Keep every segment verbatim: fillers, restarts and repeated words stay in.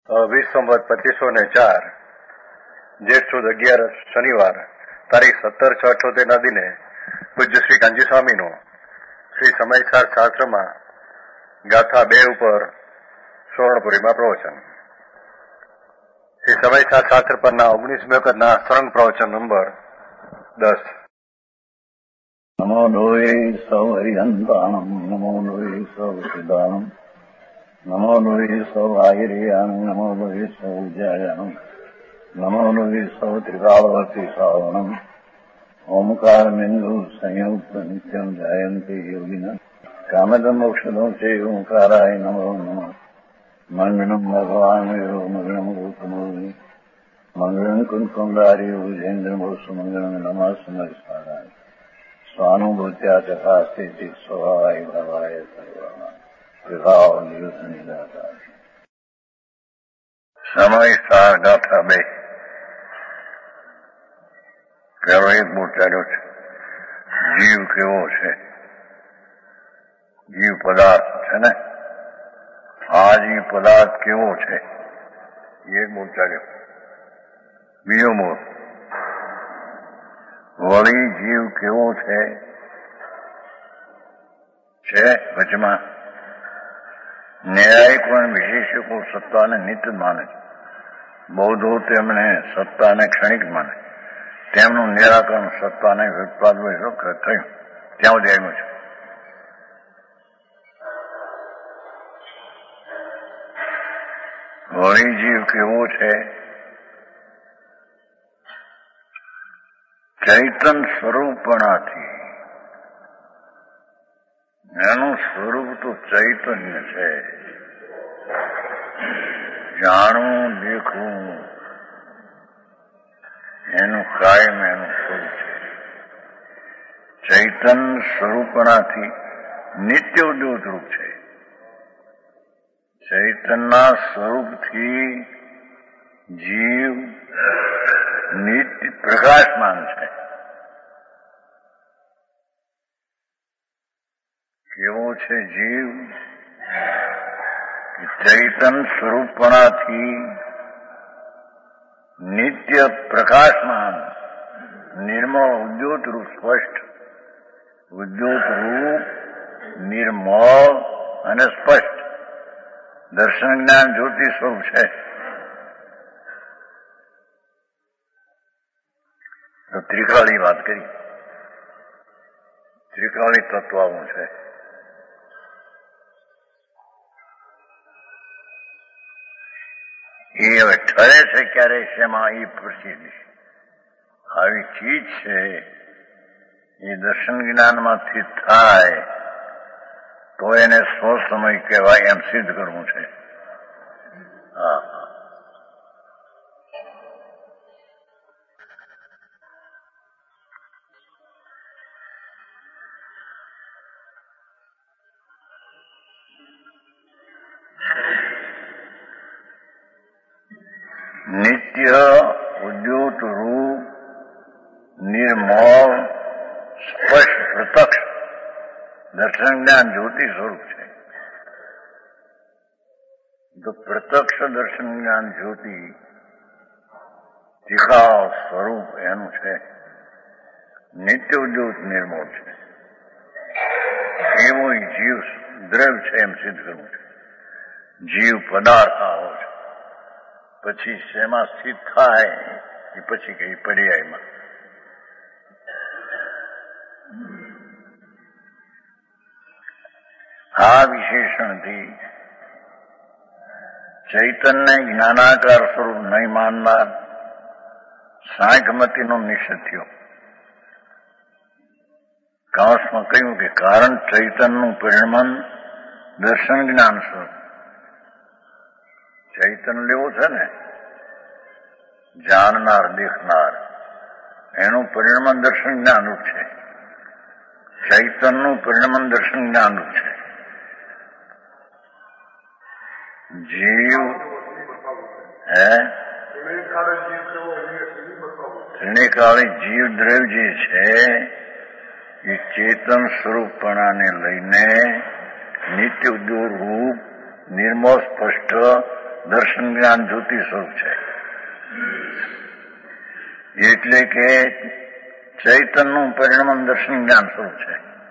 વીસ સંવત પચીસો ને ચાર જેઠ સુદ અગિયાર શનિવાર તારીખ સત્તર છ અઠોતેરના દિને પૂજ્ય શ્રી કાંજી સ્વામીનું શ્રી સમયસાર શાસ્ત્રમાં ગાથા બે ઉપર સુવર્ણપુરીમાં પ્રવચન. શ્રી સમયસાર શાસ્ત્ર પરના ઓગણીસમી વખતના સરંગ પ્રવચન નંબર દસ. નમો લોહે સૌ હરિહંતાણમ નમો લોહે સૌ સિદ્ધાણમ નમો લોહે સૌ આયર્યાણમ નમો લોહે સૌ જયાણમ નમો લોહે સૌ ત્રિકાળવતી શ્રાવણમ ઓમકાર બિંદુ સંયુક્ત નિત્યમ જાયંતી યોગિના કામદમ મોક્ષદો છે ઓંકારાય નમો નમઃ. મંગળમ ભગવાન યો મંગળમ ગૌતમોની મંગળમ કુંકુંડાર્યો વિજેન્દ્ર મોસુ મંગળમ નમઃ સમયસારાય સ્વાનુભૂત્યા તથા સ્થિતિ સ્વભાવાય ભવાય સર્વમાં વિભાવ નિયુત નિરાકાર. સમયસાર ગાથા બે. પેલો એક બોચાર્યો છે, જીવ કેવો છે, જીવ પદાર્થ છે ને, આ જીવ પદાર્થ કેવો છે એક બોચાર્યો. બીજો બોલ, વળી જીવ કેવો છે છે વચમાં ન્યાયિક પણ વિશેષકો સત્તાને નિત્ય માને છે. બૌદ્ધો તેમને સત્તાને ક્ષણિક માને, તેમનું નિરાકરણ સત્તાને વ્યુત્પાદ થયું ત્યાં સુધી આવ્યું છે. વળી જીવ કેવો છે, ચૈતન સ્વરૂપણાથી, એનું સ્વરૂપ તો ચૈતન્ય છે. જાણવું દેખવું એનું કાયમ એનું સ્વરૂપ છે. ચૈતન સ્વરૂપણાથી નિત્ય ઉદ્યોત રૂપ છે. ચૈતનના સ્વરૂપથી જીવ નિત્ય પ્રકાશમાન છે. કેવો છે જીવ? ચૈતન સ્વરૂપણાથી નિત્ય પ્રકાશમાન, નિર્મળ ઉદ્યોત રૂપ, સ્પષ્ટ ઉદ્યોત રૂપ, નિર્મળ અને સ્પષ્ટ દર્શન જ્ઞાન જ્યોતિ સ્વરૂપ છે. તો ત્રિકાળી વાત કરી, ત્રિકાળી તત્વ આવું છે. એ હવે ઠરે છે ક્યારે શેમાં એ પ્રસિદ્ધ આવી ચીજ છે. એ દર્શન જ્ઞાનમાંથી થાય તો એને સ્વ સમય કહેવાય એમ સિદ્ધ કરવું છે. હા હા નિત્ય ઉદ્યોત રૂપ, નિર્મળ, સ્પષ્ટ પ્રત્યક્ષ દર્શન જ્ઞાન જ્યોતિ સ્વરૂપ છે. તો પ્રત્યક્ષ દર્શન જ્ઞાન જ્યોતિ તીખાવ સ્વરૂપ એનું છે. નિત્ય ઉદ્યોત નિર્મળ છે. એવો જીવ દ્રવ્ય છે એમ સિદ્ધ કરવું છે. જીવ પદાર્થ આવો છે. પછી શેમાં સ્થિત થાય એ પછી કઈ પર્યાયમાં. આ વિશેષણથી ચૈતન્ય જ્ઞાનાકાર સ્વરૂપ નહીં માનનાર સાંખ્યમતીનો નિષેધ થયો. કાંસમાં કહ્યું કે કારણ ચૈતનનું પરિણમન દર્શન જ્ઞાન સ્વરૂપ. ચૈતન લેવો છે ને, જાણનાર, દેખનાર, એનું પરિણમન દર્શન જ્ઞાનરૂપ છે. ચૈતનનું પરિણમન દર્શન જ્ઞાનરૂપ છે. જીવ હે ત્રિનેકાળી જીવ દ્રવ્ય જે છે એ ચેતન સ્વરૂપપણાને લઈને નિત્ય ઉદ્યોગ રૂપ નિર્મળ સ્પષ્ટ દર્શન દર્શન જ્ઞાન જ્યોતિ સ્વરૂપ છે. એટલે કે ચૈતનનું પરિણમન દર્શન જ્ઞાન સ્વરૂપ છે.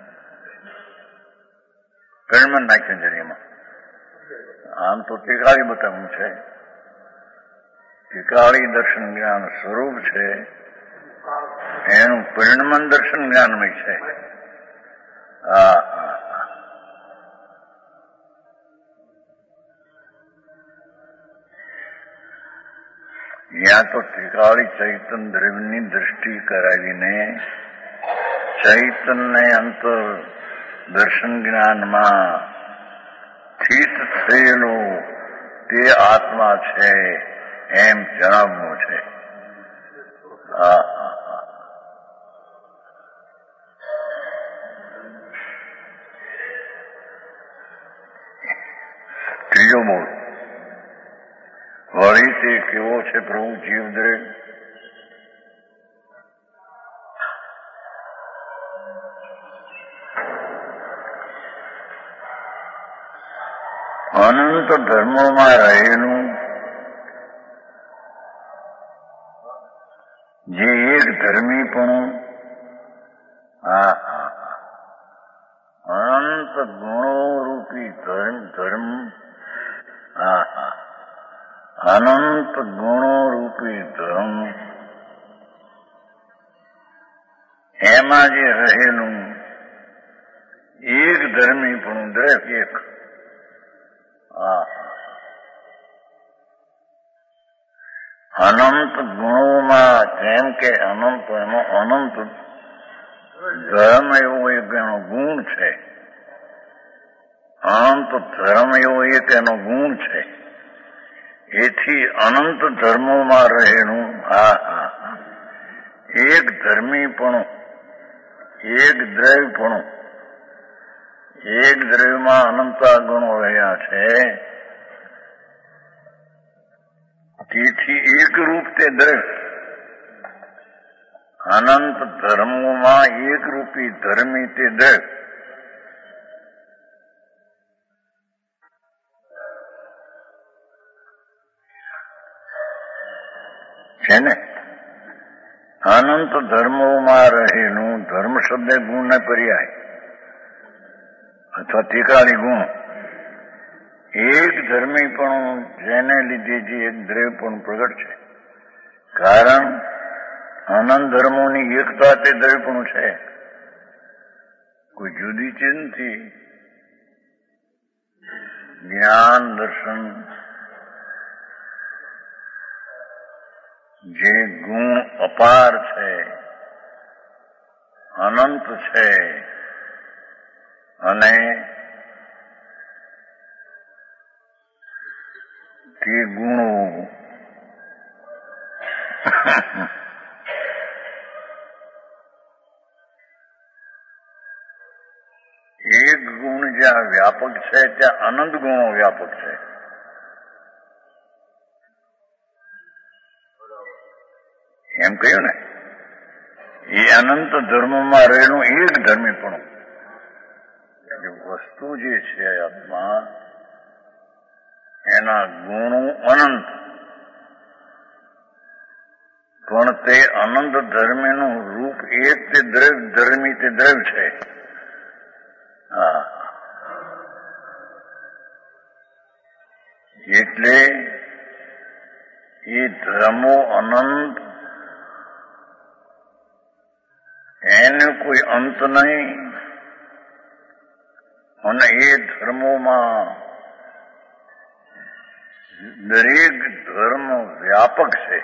પરિણમન નાખ્યું જરીમાં આમ તો ટીકાળી બતાવ્યું છે. ટીકાળી દર્શન જ્ઞાન સ્વરૂપ છે, એનું પરિણમન દર્શન જ્ઞાનમય છે. હા યા તો ત્રિકાળી ચૈતન દ્રવ્યની દ્રષ્ટિ કરાવીને ચૈતનને અંતર દર્શન જ્ઞાનમાં સ્થિત થયેલો તે આત્મા છે એમ જણાવવું છે. હા ત્રીજો બોલ વળી તે કેવો છે પ્રભુ જીવદ્રેવ? અનંત ધર્મોમાં રહેલું જે એક ધર્મીપણું, આ અનંત ગુણો રૂપી ધર્મ ધર્મ હા અનંત ગુણો રૂપી ધર્મ, એમાં જે રહેલું એક ધર્મીપણું દ્રવ્ય એક અનંત ગુણોમાં જેમ કે અનંત એમાં અનંત ધર્મ એવો એક એનો ગુણ છે. અનંત ધર્મ એવો એક એનો ગુણ છે. એથી અનંત ધર્મોમાં રહેલું હા હા એક ધર્મીપણું, એક દ્રવ્યપણું, એક દ્રવ્યમાં અનંતા ગુણો રહ્યા છે. તેથી એક રૂપ તે દ્રવ્ય અનંત ધર્મોમાં એક રૂપી ધર્મી તે દ્રવ્ય છે ને. અનંત ધર્મોમાં રહેલું ધર્મ શબ્દ ગુણ ને પર્યાય અથવા ટીકાળી ગુણ એક ધર્મીપણું જેને લીધે જે એક દ્રવ્યપણું પ્રગટ છે. કારણ અનંત ધર્મોની એકતા તે દ્રવ્યપણું છે, કોઈ જુદી ચીજ નથી. જ્ઞાન દર્શન જે ગુણ અપાર છે, અનંત છે અને તે ગુણો એક ગુણ જ્યાં વ્યાપક છે ત્યાં અનંત ગુણો વ્યાપક છે. એમ કહ્યું ને, એ અનંત ધર્મમાં રહેલું એક ધર્મીપણું વસ્તુ જે છે આત્મા, એના ગુણો અનંત, પણ તે અનંત ધર્મીનું રૂપ એક તે દ્રવ્ય ધર્મી તે દ્રવ્ય છે. હા એટલે એ ધર્મો અનંત, એને કોઈ અંત નહીં અને એ ધર્મોમાં દરેક ધર્મ વ્યાપક છે.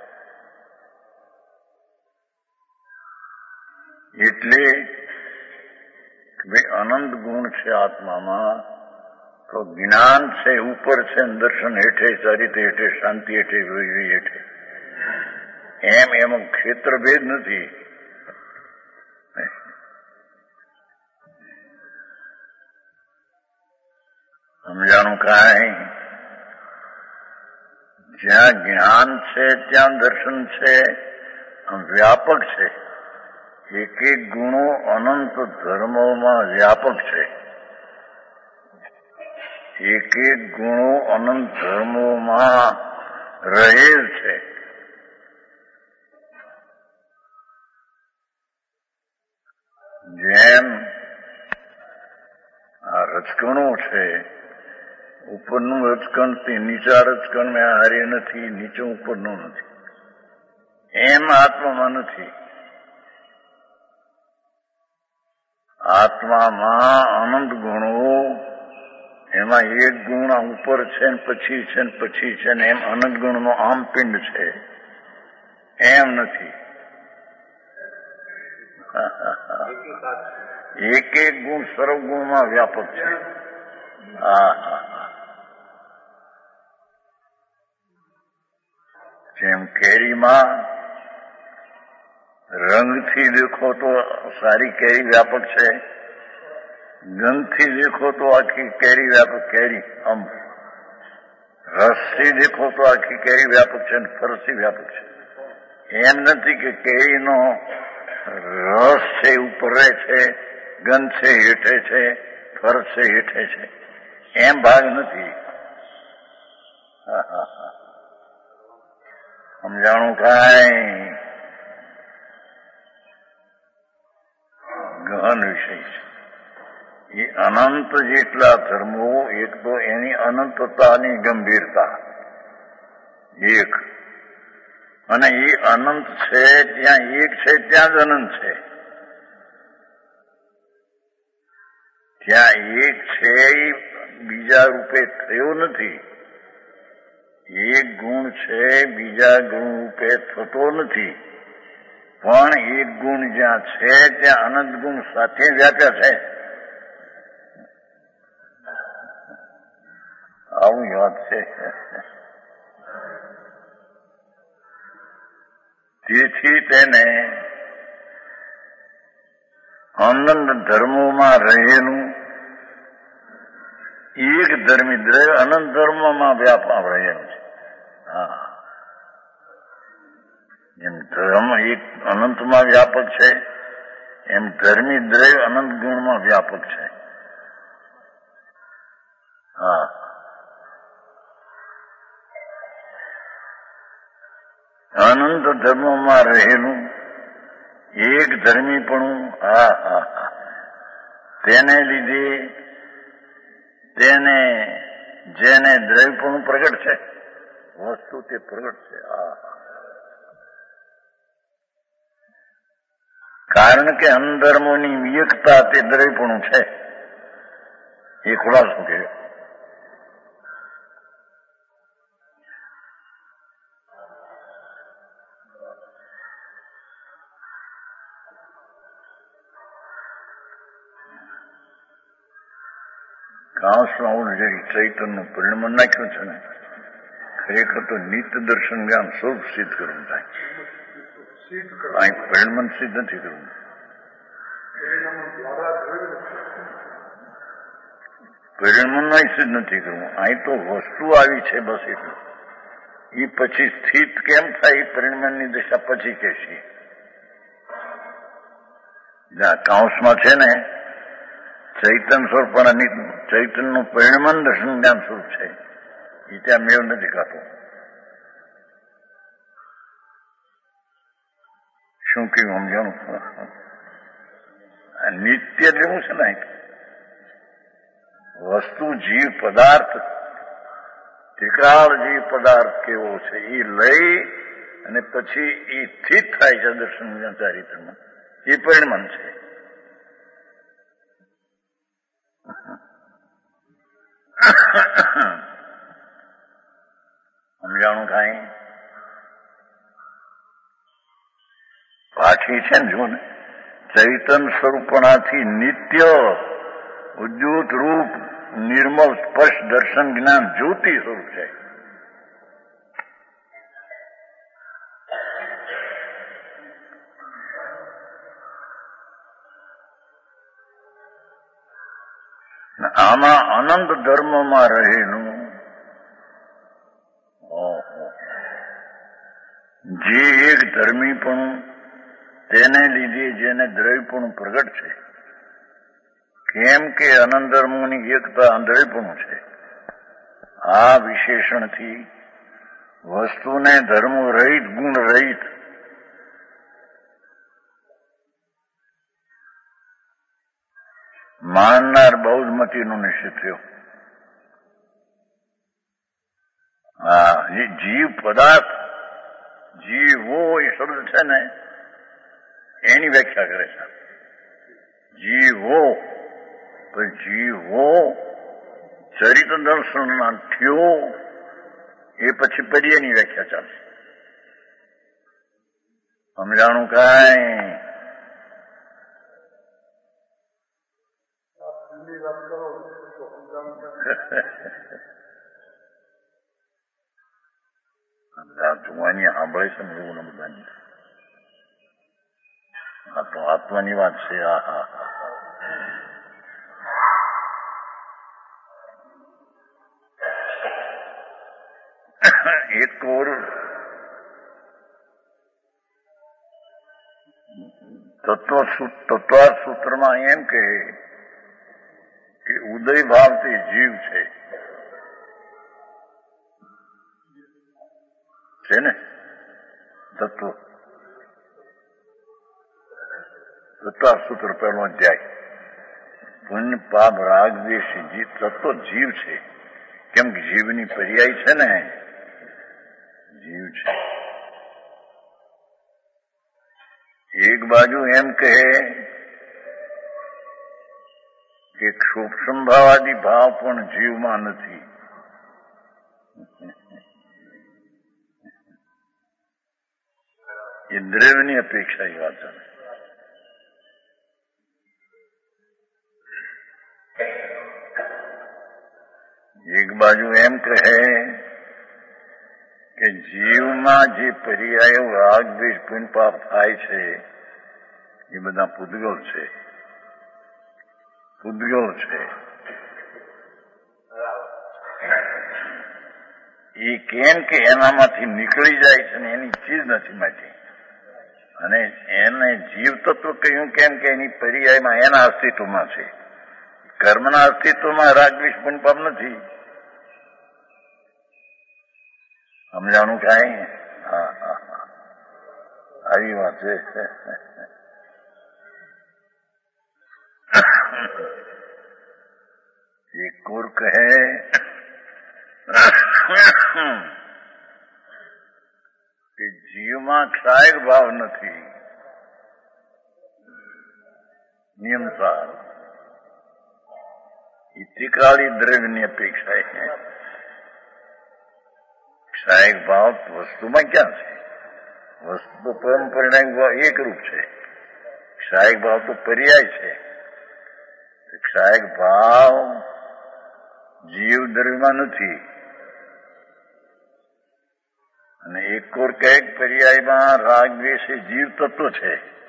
એટલે ભાઈ અનંત ગુણ છે આત્મામાં, તો જ્ઞાન છે ઉપર છે, દર્શન હેઠે, ચરિત્ર હેઠે, શાંતિ હેઠે, વિવેક હેઠે. એમ એમાં ક્ષેત્રભેદ નથી. સમજાણું કાંઈ? જ્યાં જ્ઞાન છે ત્યાં દર્શન છે, વ્યાપક છે. એક એક ગુણો અનંત ધર્મોમાં વ્યાપક છે. એક એક ગુણો અનંત ધર્મોમાં રહેલ છે. જેમ આ રજકણો છે, ઉપરનું રજકણ તે નીચા રજકણ મેં હારે નથી, નીચે ઉપરનું નથી, એમ આત્મામાં નથી. આત્મામાં અનંત ગુણો, એમાં એક ગુણ ઉપર છે ને પછી છે ને પછી છે ને એમ અનંત ગુણનો આમ પિંડ છે, એમ નથી. એક એક ગુણ સર્વગુણમાં વ્યાપક છે. હા હા જેમ કેરીમાં રંગથી દેખો તો સારી કેરી વ્યાપક છે, ગંધથી દેખો તો આખી કેરી વ્યાપક કેરી, આમ રસથી દેખો તો આખી કેરી વ્યાપક છે અને ફરસથી વ્યાપક છે. એમ નથી કે કેરીનો રસ છે ઉપર રહે છે, ગંધ છે હેઠે છે, ફરસ છે હેઠે છે, એમ ભાગ નથી. હા હા હા સમજાણું કાંઈ ગહન વિષય છે. એ અનંત જેટલા ધર્મો, એક તો એની અનંતતાની ગંભીરતા એક, અને એ અનંત છે ત્યાં એક છે ત્યાં જ અનંત છે. ત્યાં એક છે એ બીજા રૂપે થયો નથી, એક ગુણ છે બીજા ગુણ રૂપે થતો નથી, પણ એક ગુણ જ્યાં છે ત્યાં અનંત ગુણ સાથે વ્યાપ્યા છે. આવું યાદ છે. તેથી તેને અનંત ધર્મોમાં રહેલું એક ધર્મી દ્રવ્ય અનંત ધર્મમાં વ્યાપક રહેલું છે. હા એમ ધર્મ એક અનંતમાં વ્યાપક છે, એમ ધર્મી દ્રવ્ય અનંત ગુણમાં વ્યાપક છે. હા અનંત ધર્મમાં રહેલું એક ધર્મીપણું, હા હા હા તેને લીધે તેને જેને દ્રવ્યપણું પ્રગટ છે, વસ્તુ તે પ્રગટ છે. હા કારણ કે અનધર્મોની વિયકતા તે દ્રવ્યપણું છે. એ ખુલાસો કર્યો. કાંસમાં ઓલરેડી ચૈતનનું પરિણામ નાખ્યું છે ને, ખરેખર તો નિત્ય દર્શન જ્ઞાન સ્વરૂપ સિદ્ધ કરવું થાય. અહીં પરિણામ સિદ્ધ નથી કરવું. પરિણામ સિદ્ધ નથી કરવું. અહીં તો વસ્તુ આવી છે બસ એટલું. એ પછી સ્થિત કેમ થાય એ પરિણામની દિશા પછી કહેશે. જ્યાં કાંસમાં છે ને ચૈતન સ્વરૂપ ચૈતનનું પરિણામ દર્શન જ્ઞાન સ્વરૂપ છે, એ ત્યાં મેળ નથી ખાતો. શું કહ્યું સમજાણું? નિત્ય જેવું છે ને વસ્તુ જીવ પદાર્થ, ત્રિકાળ જીવ પદાર્થ કેવો છે એ લઈ અને પછી એ સ્થિત થાય છે દર્શન ચારિત્રમાં, એ પરિણામ છે. સમજાણું કાંઈ? પાછી છે ને જો ને ચૈતન સ્વરૂપણાથી નિત્ય ઉદ્યુત રૂપ નિર્મલ સ્પષ્ટ દર્શન જ્ઞાન જ્યોતિ સ્વરૂપ છે. આમાં અનંત ધર્મમાં રહેલું જે એક ધર્મીપણું, તેને લીધે જેને દ્રવ્યપણું પ્રગટ છે. કેમ કે અનંત ધર્મોની એકતા દ્રવ્યપણું છે, આ વિશેષણથી વસ્તુને ધર્મ રહિત ગુણ રહિત માનનાર બૌદ્ધમતીનો નિશ્ચિત થયો. હા, એ જીવ પદાર્થ જીવો એ શબ્દ છે ને એની વ્યાખ્યા કરે છે. જીવો જીવો ચરિત દર્શનના થયો એ પછી પર્યાયની વ્યાખ્યા ચાલશે. સમજાણું કાંઈ? આત્માની સાંભળે છે ને એવું બધાની. આ તો આત્માની વાત છે. આ હા હા એક ઓર તત્વ તત્વાર્થ સૂત્રમાં એમ કહે કે ઉદય ભાવ તે જીવ છે છે ને તત્વ તત્વાર્થ સૂત્ર પહેલો અધ્યાય. પુણ્ય પાપ રાગ દ્વેષ તત્વ જીવ છે. કેમ કે જીવની પર્યાય છે ને જીવ છે. એક બાજુ એમ કહે કે સૂક્ષ્મભાવાદી ભાવ પણ જીવમાં નથી. એ દ્રવ્યની અપેક્ષા એ વાત ચાલે. એક બાજુ એમ કહે કે જીવમાં જે પર્યાયો રાગ દ્વેષ પુણ્ય પાપ થાય છે એ બધા પૂદગલ છે. પૂદગલ છે એ કેમ કે એનામાંથી નીકળી જાય છે ને એની ચીજ નથી માટી. અને એને જીવ તત્વ કહ્યું કેમ કે એની પર્યાયમાં એના અસ્તિત્વમાં છે. કર્મના અસ્તિત્વમાં રાગ દ્વેષ પુણ્ય પાપ નથી. સમજાણું કાંઈ? હા હા હા આવી વાત છે. એક કોર કહે કે જીવમાં ક્ષાયક ભાવ નથી. નિયમસાર ઇતિકાળી દ્રવ્યની અપેક્ષા છે. ક્ષાયક ભાવ વસ્તુમાં ક્યાં છે? વસ્તુ પરંપરા એકરૂપ છે. ક્ષાયક ભાવ તો પર્યાય છે. ક્ષાયક ભાવ જીવ દ્રવ્યમાં નથી. અને એક કોર કઈક પર્યાયમાં રાગ દ્વેષ એ જીવ તત્વ છે.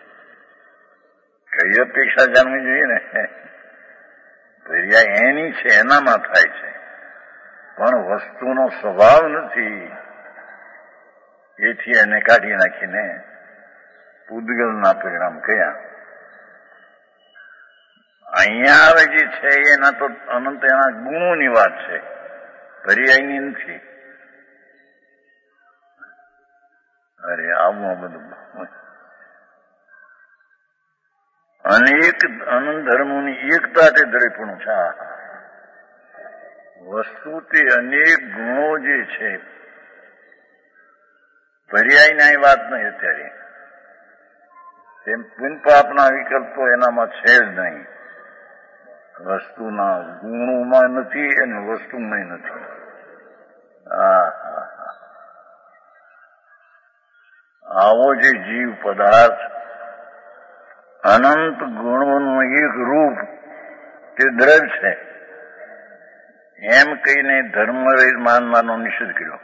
કઈ અપેક્ષા જાણવી જોઈએ ને. પર્યાય એની છે, એનામાં થાય છે, પણ વસ્તુનો સ્વભાવ નથી. એથી એને કાઢી નાખીને પૂદગલના પરિણામ કયા. અહીંયા હવે જે છે એના તો અનંત એના ગુણોની વાત છે, પર્યાયની નથી. અરે આવું બધું અનેક અનંત ધર્મોની એકતા તે દરેકનું છે. વસ્તુ તે અનેક ગુણો જે છે પર્યાયની વાત નહીં. અત્યારે તેમ પુણ્ય પાપના વિકલ્પો એનામાં છે જ નહીં. વસ્તુના ગુણોમાં નથી અને વસ્તુમાં નથી. હા હા હા આવો જે જીવ પદાર્થ અનંત ગુણોનું એક રૂપ તે દ્રવ્ય છે એમ કહીને ધર્મરહિત માનવાનો નિષેધ કર્યો.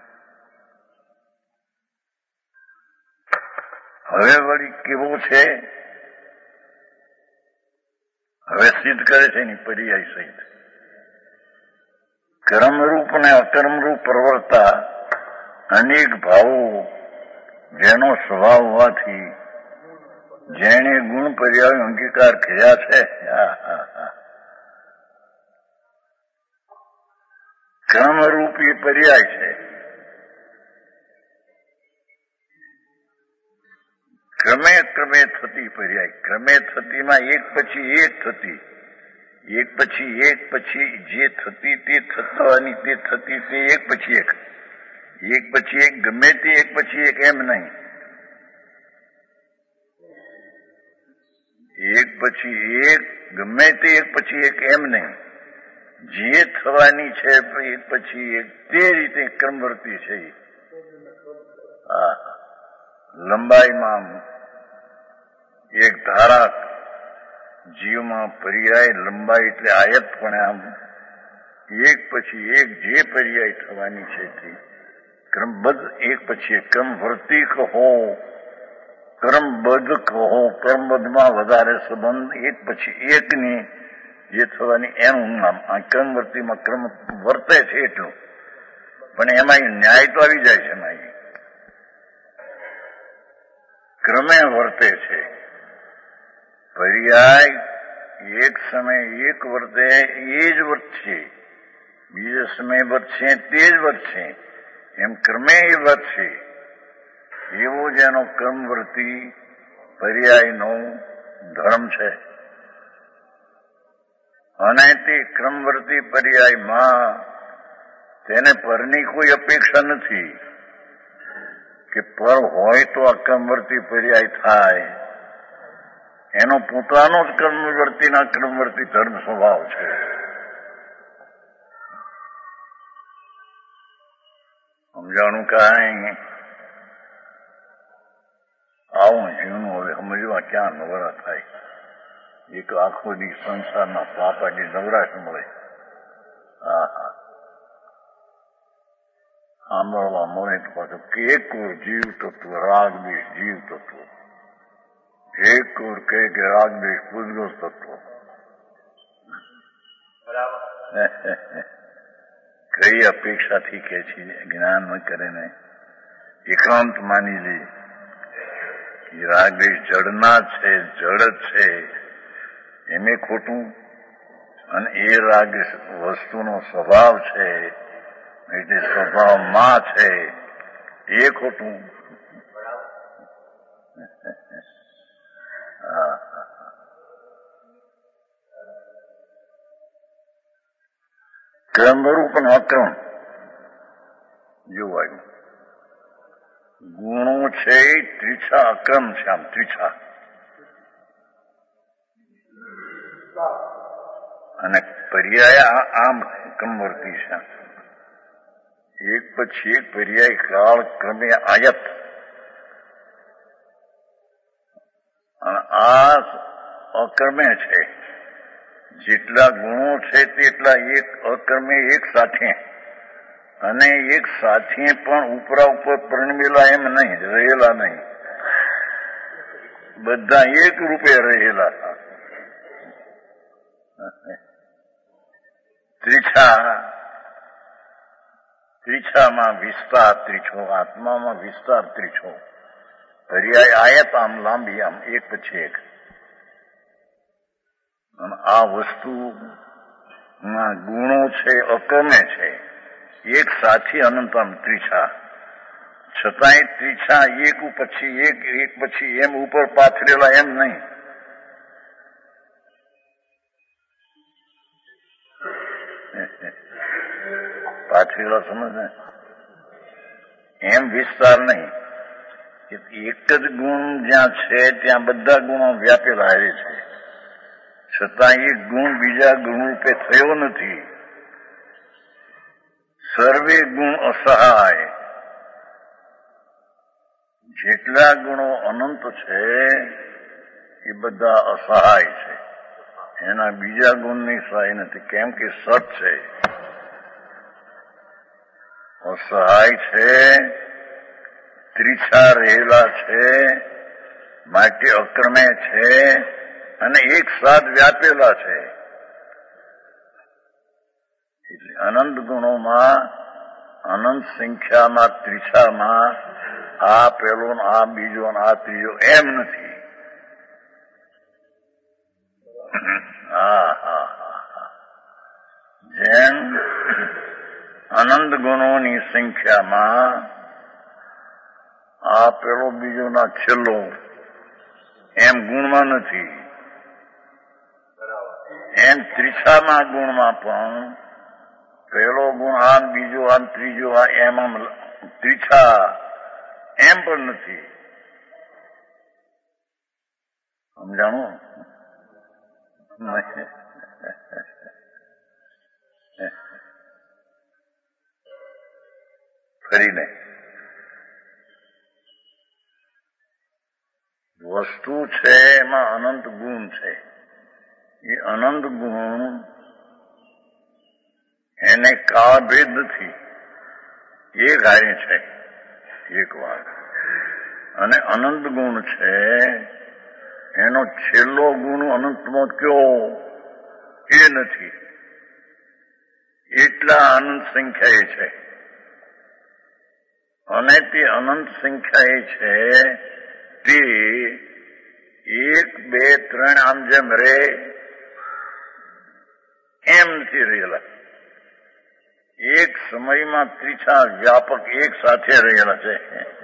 હવે વળી કેવો છે? હવે સિદ્ધ કરે છે એની પર્યાય સહિત. કર્મરૂપ અને અકર્મરૂપ પ્રવર્તા અનેક ભાવો જેનો સ્વભાવ હોવાથી જેણે ગુણ પર્યાય અંગીકાર કર્યા છે ક્રમરૂપી પર્યાય છે. ક્રમે ક્રમે થતી પર્યાય, ક્રમે થતીમાં એક પછી એક થતી, એક પછી એક પછી જે થતી તે થવાની, તે થતી તે એક પછી એક, એક પછી એક ગમે તે એક પછી એક એમ નહીં, એક પછી એક ગમે તે એક પછી એક એમ નહીં, જે થવાની છે એક પછી એક તે રીતે ક્રમવર્તી છે. હા, લંબાઈમાં એક ધારા, જીવમાં પર્યાય લંબાઈ એટલે આયત, પણ આમ એક પછી એક જે પર્યાય થવાની છે તે ક્રમબદ્ધ એક પછી એક ક્રમવર્તી કહો, ક્રમબદ્ધ કહો, ક્રમબદ્ધમાં વધારે સંબંધ એક પછી એકની જે થવાની એનું નામ. આ ક્રમવર્તીમાં ક્રમ વર્તે છે એટલું, પણ એમાં ન્યાય તો આવી જાય છે. એમાં ક્રમે વર્તે છે. પર્યાય એક સમય એક વર્તે એ જ વર્તશે, બીજે સમય વર્તશે તે જ વર્તશે, એમ ક્રમે એ વર્તશે. એવો જ એનો ક્રમવર્તી પર્યાયનો ધર્મ છે. અને તે ક્રમવર્તી પર્યાયમાં તેને પરની કોઈ અપેક્ષા નથી કે પર હોય તો આ ક્રમવર્તી પર્યાય થાય. એનો પોતાનો જ ક્રમવર્તીના ક્રમવર્તી ધર્મ સ્વભાવ છે. સમજાણું કાંઈ? આવું જીવનું હવે સમજવા ક્યાં નવરા થાય. એક આખો દી સંસારના પાપાની નવરાશ મળે. હા હા, સાંભળવા મળે તો પાછું કે એક કોર જીવ તત્વ, રાગ દેશ જીવ તત્વ, એક કોર કહે કે રાગ દેશ પૂજગો તત્વ. કઈ અપેક્ષાથી કે છે? જ્ઞાન ન કરે ને એકાંત માની લે કે રાગ દેશ જડના છે, જડ જ છે, એમે ખોટું. અને એ રાગ વસ્તુનો સ્વભાવ છે એટલે સ્વભાવમાં છે એ ખોટું. ક્રમરૂપ અને અક્રમ જોવાયું. ગુણો છે ત્રિછા, અક્રમ છે. આમ ત્રિછા અને પર્યાય આમ ક્રમવર્તી છે. એક પછી એક પર્યાય કાળ ક્રમે આયત. અને આ અક્રમે છે. જેટલા ગુણો છે તેટલા એક અક્રમે એક સાથે, અને એક સાથે પણ ઉપરા ઉપર પરણવેલા એમ નહીં, રહેલા નહીં, બધા એક રૂપે રહેલા. ત્રિછા, ત્રિછામાં વિસ્તાર ત્રીછો, આત્મામાં વિસ્તાર ત્રીછો. પર્યાય આયત આમ લાંબી, આમ એક પછી એક. અને આ વસ્તુ ના ગુણો છે અક્રમે છે, એક સાથી અનંત, આમ ત્રિછા. છતાંય ત્રિછા એક પછી એક, એક પછી એમ ઉપર પાથરેલા એમ નહીં. પાથરેલા સમજ ને, એમ વિસ્તાર નહીં. એક જ ગુણ જ્યાં છે ત્યાં બધા ગુણો વ્યાપેલા રહે છે, છતાં એક ગુણ બીજા ગુણ રૂપે થયો નથી. સર્વે ગુણ અસહાય. જેટલા ગુણો અનંત છે એ બધા અસહાય છે. એના બીજા ગુણની સહાય નથી, કેમ કે સત છે, અસહાય છે, ત્રિછા રહેલા છે, માટે અક્રમે છે, અને એક સાથ વ્યાપેલા છે. એટલે અનંત ગુણોમાં, અનંત સંખ્યામાં, ત્રિછામાં આ પેલો આ બીજો આ ત્રીજો એમ નથી. હા હા હા, જેમ અનંત ગુણોની સંખ્યામાં આ પેલો બીજો ના છેલ્લો એમ ગુણમાં નથી. એમ ત્રીસામાં ગુણમાં પણ પહેલો ગુણ આમ બીજો આમ ત્રીજો આ એમ આમ ત્રીસા એમ પણ નથી. સમજાણું? ફરીને વસ્તુ છે એમાં અનંત ગુણ છે. એ અનંત ગુણ એને કાળભેદ નથી. એ કાર્ય છે એક વાત. અને અનંત ગુણ છે એનો છેલ્લો ગુણ અનંતમાં કયો એ નથી. એટલા અનંત સંખ્યા એ છે. અને તે અનંત સંખ્યા એ છે તે એક બે ત્રણ આમ જેમ રે એમ નથી રહેલા. એક સમયમાં ત્રીસા વ્યાપક એક સાથે રહેલા છે.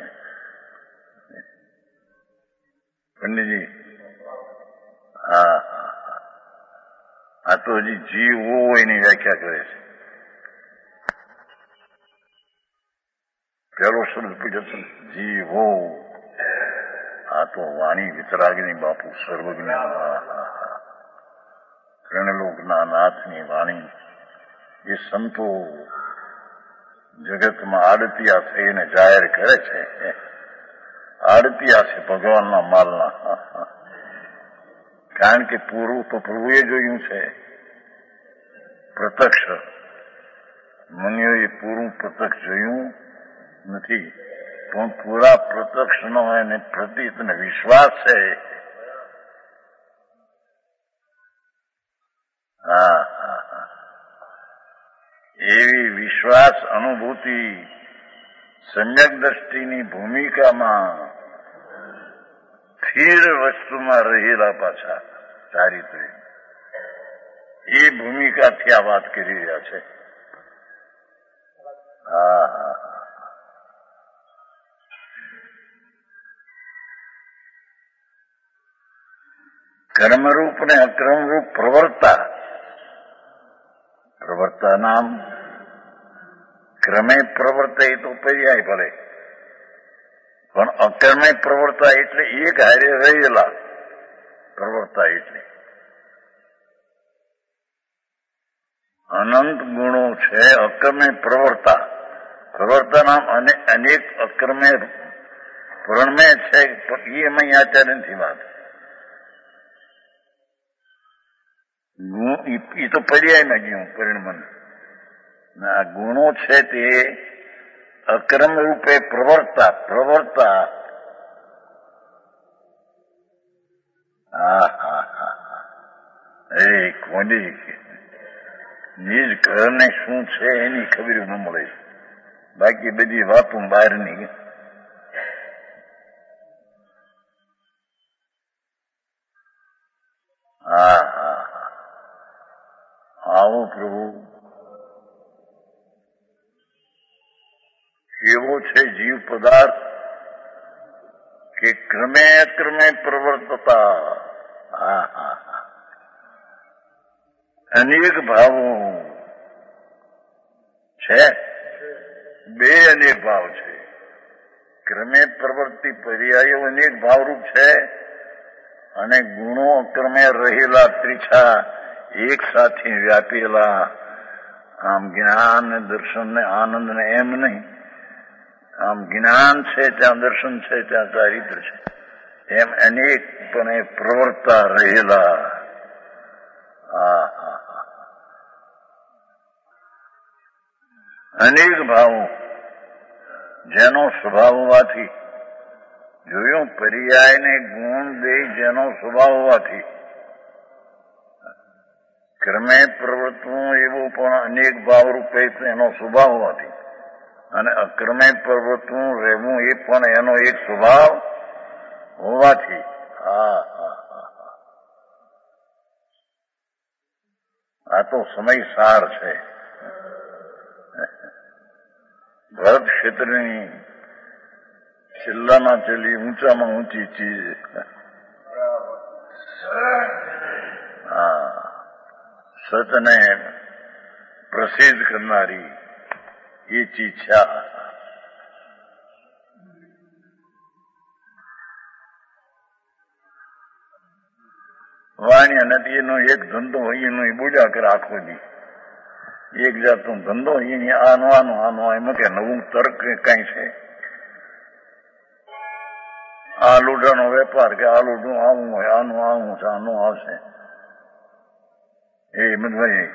પંડિતજી હા હા આ તો હજી જીવ હોય એની વ્યાખ્યા કરે છે. પેલો શબ્દ પૂછ્યો છે જીવો. આ તો વાણી વિતરાગની બાપુ સર્વજ્ઞ ત્રણલોકના નાથની વાણી. એ સંતો જગતમાં આડતિયા થઈને જાહેર કરે છે. આડતિયા છે ભગવાનના માલના. કારણ કે પૂરું તો પ્રભુએ જોયું છે પ્રત્યક્ષ. મુનિઓએ પૂરું પ્રત્યક્ષ જોયું નથી, પણ પૂરા પ્રત્યક્ષ નો એને પ્રતીત ને વિશ્વાસ છે. હા હા હા એવી વિશ્વાસ અનુભૂતિ સમ્યક દ્રષ્ટિની ભૂમિકામાં સ્થિર વસ્તુમાં રહેલા પાછા ચારિત્ર્ય એ ભૂમિકાથી આ વાત કરી રહ્યા છે. હા હા કર્મરૂપ ને અક્રમરૂપ પ્રવર્તા. પ્રવર્તા નામ ક્રમે પ્રવર્તા એ તો પર્યાય ભલે, પણ અક્રમે પ્રવર્તા એટલે એક હારે રહેલા પ્રવર્તા. એટલે અનંત ગુણો છે અક્રમે પ્રવર્તા. પ્રવર્તા નામ અને અનેક અક્રમે પ્રણમે છે. એ એમાં આચાર્ય નથી વાત. એ તો પર્યાયમાં ગયું પરિણમન. આ ગુણો છે તે અક્રમ રૂપે પ્રવર્તા. પ્રવર્તા હા હા હા એ કોની નિજ ઘરને શું છે એની ખબર ન મળે. બાકી બધી વાતો બહારની. હા હા હા આવો પ્રભુ એવો છે જીવ પદાર્થ કે ક્રમે ક્રમે પ્રવર્તતા. હા હા હા અનેક ભાવો છે. બે અનેક ભાવ છે. ક્રમે પ્રવર્તી પર્યાયો અનેક ભાવરૂપ છે અને ગુણો ક્રમે રહેલા ત્રીછા એક સાથે વ્યાપેલા. આમ જ્ઞાન ને દર્શન ને આનંદ ને એમ નહીં. આમ જ્ઞાન છે ત્યાં દર્શન છે ત્યાં ચારિત્ર છે. એમ અનેક પણ પ્રવર્તા રહેલા. હા હા હા અનેક ભાવો જેનો સ્વભાવ હોવાથી જોયું પર્યાય ને ગુણ દે જેનો સ્વભાવ હોવાથી ક્રમે પ્રવર્તવું એવું પણ અનેક ભાવ રૂપે એનો સ્વભાવ હોવાથી અને અક્રમે પ્રવર્તવું રહેવું એ પણ એનો એક સ્વભાવ હોવાથી. હા હા હા આ તો સમય સાર છે. ભરત ક્ષેત્રની છેલ્લામાં છેલ્લી ઊંચામાં ઊંચી ચીજ. હા, સતને પ્રસિદ્ધ કરનારી એ ચીજ છે. વાણિયા નથી એનો એક ધંધો હોય એનો એ બોલ્યા કરે આખો દી. એક જાતનો ધંધો એની આનો આનો આનો એમાં કે નવું તર્ક કઈ છે. આ લોઢાનો વેપાર કે આ લોઢું આવું હોય, આનું આવું છે, આનું આવશે. એ હિંમતભાઈ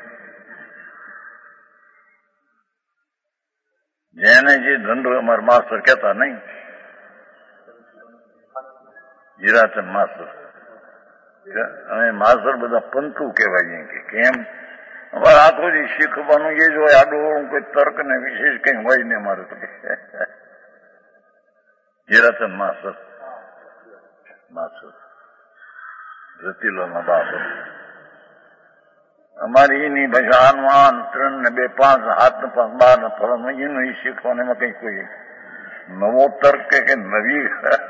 જેને જે ધંધો અમારા માસ્ટર કહેતા નહીં, હીરાચંદ માસ્ટર. અને માસ્ટર બધા પંતુ કહેવાય કે કેમ અમારે આખો જ શીખવાનું એ જ હોય. આડું કોઈ તર્ક ને વિશેષ કઈ હોય ને અમારે તો. હીરાચંદ માસ્ટર માસ્ટર રતિલોના બાપ. અમારી એની ભાઈ આનું આન ત્રણ ને બે પાંચ હાથ ને પાંચ બાર ને ફળ એનું એ શીખવાનું એમાં કઈ કોઈ નવો તર્ક કે નવી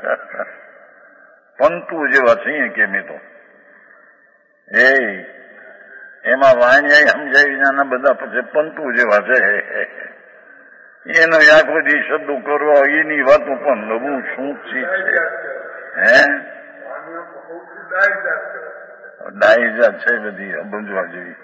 પંતુ જેવા છીએ કે મેં તો એ એમાં વાણિયા સમજાવી નાના બધા પછી પંતુ જેવા છે. એનો આખો દી શબ્દો કરવા એની વાતો પણ નવું શું ચીજ છે. હે ડાયજાત છે બધી સમજવા જેવી.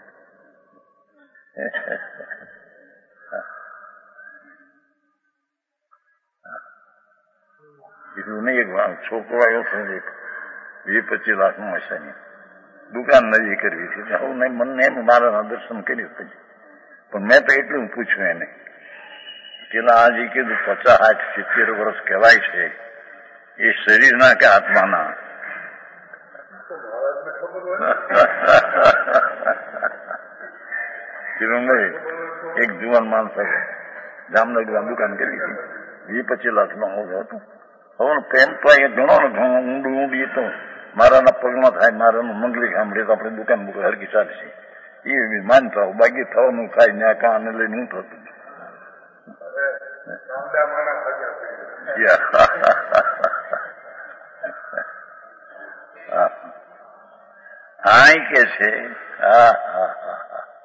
કીધું નહીં એક છોકરો આવ્યો છે એક વીસ પચીસ લાખ નું હશે નહીં દુકાન નવી કરવી છે. આવું નહીં મને એમ મારા દર્શન કર્યું પછી પણ મેં તો એટલું પૂછ્યું એને પેલા આજે કીધું પચાસ સાઠ સિત્તેર વર્ષ કહેવાય છે એ શરીરના કે આત્માના? કીધું નહીં એક જુવાન માણસ જામનગરમાં દુકાન કરી હતી વીસ પચીસ લાખ નો હોતો હતો. હવે પ્રેમ તો એ ઘણો ને ઘણો ઊંડું ઊંડી તો મારાના પગમાં થાય મારાનું મંગલી સાંભળે તો આપણે દુકાન બુક હરકી ચાલશે એ માનતા હોય. બાકી થવાનું થાય ને આ કાને લઈને હું થતું હા કે છે. હા હા હા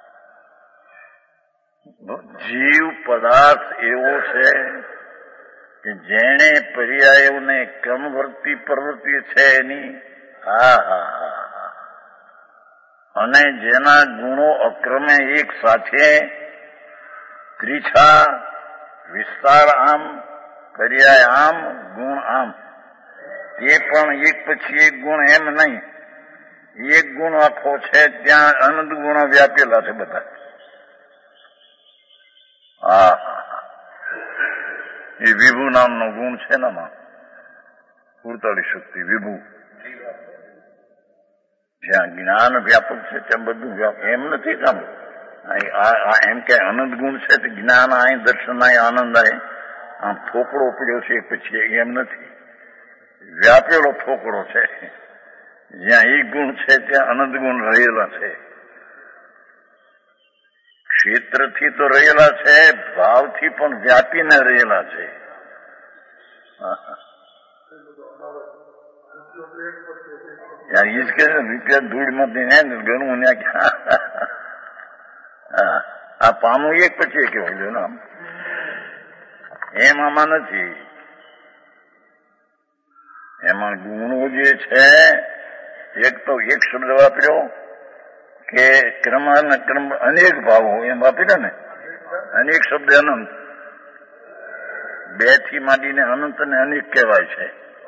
જીવ પદાર્થ એવો છે કે જેણે પર્યાયોને ક્રમવર્તી પ્રવૃત્તિ છે એની. હા હા હા અને જેના ગુણો અક્રમે એક સાથે ત્રીછા વિસ્તાર આમ પર્યાય આમ ગુણ આમ એ પણ એક પછી એક ગુણ એમ નહીં. એક ગુણ આખો છે ત્યાં અનંત ગુણો વ્યાપેલા છે બધા. હા એ વિભુ નામનો ગુણ છે ને માં કુરતાળી શક્તિ વિભુ. જ્યાં જ્ઞાન વ્યાપક છે ત્યાં બધું વ્યાપક એમ નથી કામ. એમ કે અનંત ગુણ છે તો જ્ઞાન આય દર્શન આય આનંદ આય આમ ફોકડો પડ્યો છે પછી એમ નથી. વ્યાપેલો ફોકડો છે. જ્યાં એક ગુણ છે ત્યાં અનંત ગુણ રહેલા છે. ક્ષેત્રથી તો રહેલા છે ભાવથી પણ વ્યાપીને રહેલા છે. યાર ઈ જ કે રૂપિયા ધૂળમાંથી ને ઘણું ને આ પામું એક પછી એક હોય ને એમ આમાં નથી. એમાં ગુણો જે છે એક તો એક શબ્દ વાપર્યો કે ક્રમ ક્રમ અનેક ભાવો એમ વાપર્યા ને અનેક શબ્દ અનંત બે થી માંડીને અનંત ને અનેક કહેવાય છે.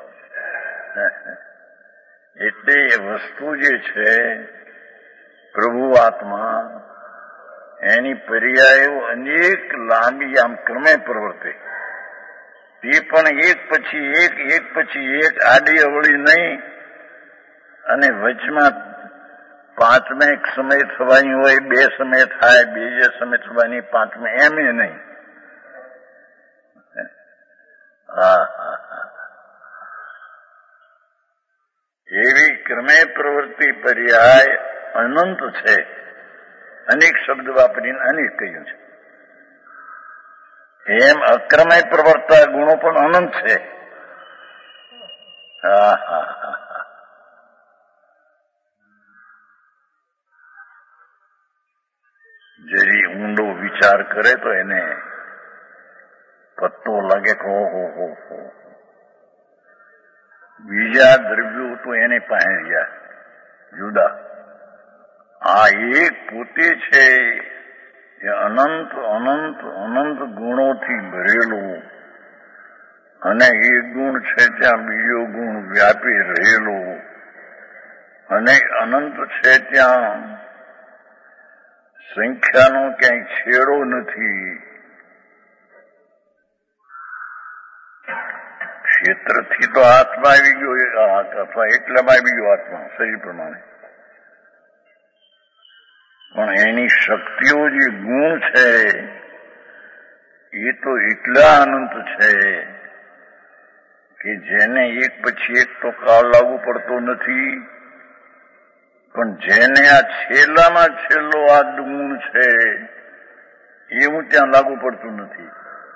એટલે એ વસ્તુ જે છે પ્રભુ આત્મા એની પર્યાયો અનેક લાંબી આમ ક્રમે પ્રવર્તે તે પણ એક પછી એક એક પછી એક આડી અવળી નહીં. અને વચમાં પાંચમે એક સમય થવાની હોય બે સમય થાય બીજે સમય થવાની પાંચમે એમ એ નહીં. હા હા હા એવી ક્રમે પ્રવૃત્તિ પર્યાય અનંત છે. અનેક શબ્દ વાપરીને અનેક કહ્યું છે. એમ અક્રમે પ્રવર્તા ગુણો પણ અનંત છે. હા હા હા જરી ઊંડો વિચાર કરે તો એને પત્તો લાગે કે ઓહો હો હો બીજા દ્રવ્યો તો એને પાસે રહ્યા જુદા, આ એક પોતે છે એ અનંત અનંત અનંત ગુણોથી ભરેલું, અને એક ગુણ છે ત્યાં બીજો ગુણ વ્યાપી રહેલો, અને અનંત છે ત્યાં સંખ્યાનો ક્યાંય છેડો નથી. ક્ષેત્રથી તો આત્મા આવી ગયો, અથવા એટલામાં આવી ગયો આત્મા શરીર પ્રમાણે, પણ એની શક્તિઓ જે ગુણ છે એ તો એટલા અનંત છે કે જેને એક પછી એક તો કાળ લાગુ પડતો નથી, પણ જેને આ છેલ્લામાં છેલ્લો આ ગુણ છે એવું ત્યાં લાગુ પડતું નથી.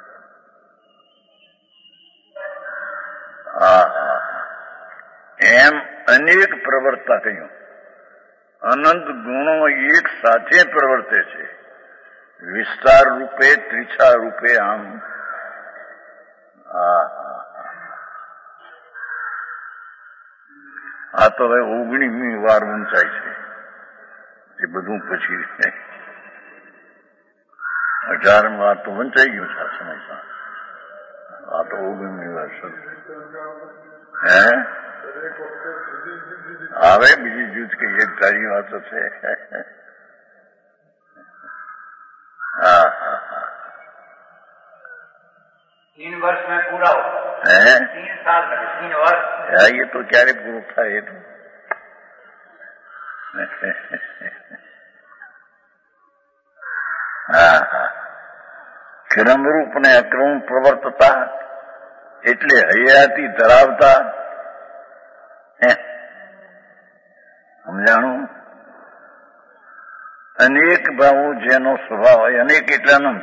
એમ અનેક પ્રવર્તા કહ્યું, અનંત ગુણો એક સાથે પ્રવર્તે છે, વિસ્તાર રૂપે ત્રિછા રૂપે. આમ આ તો હવે ઓગણીસમી વાર વંચાય છે, એ બધું પછી અઢારમી વાર તો વંચાઈ ગયું છે આ સમય. આ તો ઓગણીસમી વાર શરૂ હે હવે બીજી જૂથ કે એક ધારી વાતો છે. હા હા હા तीन वर्ष में पूरा हो, है तीन साल तीन वर्ष. हाँ, ये तो क्यारे पूरा था ये तो. હા હા ક્રમરૂપ ને અક્રમ પ્રવર્તતા એટલે હયાતી ધરાવતા. સમજાણું? અનેક ભાવો જેનો સ્વભાવ હોય, અનેક એટલે અનંત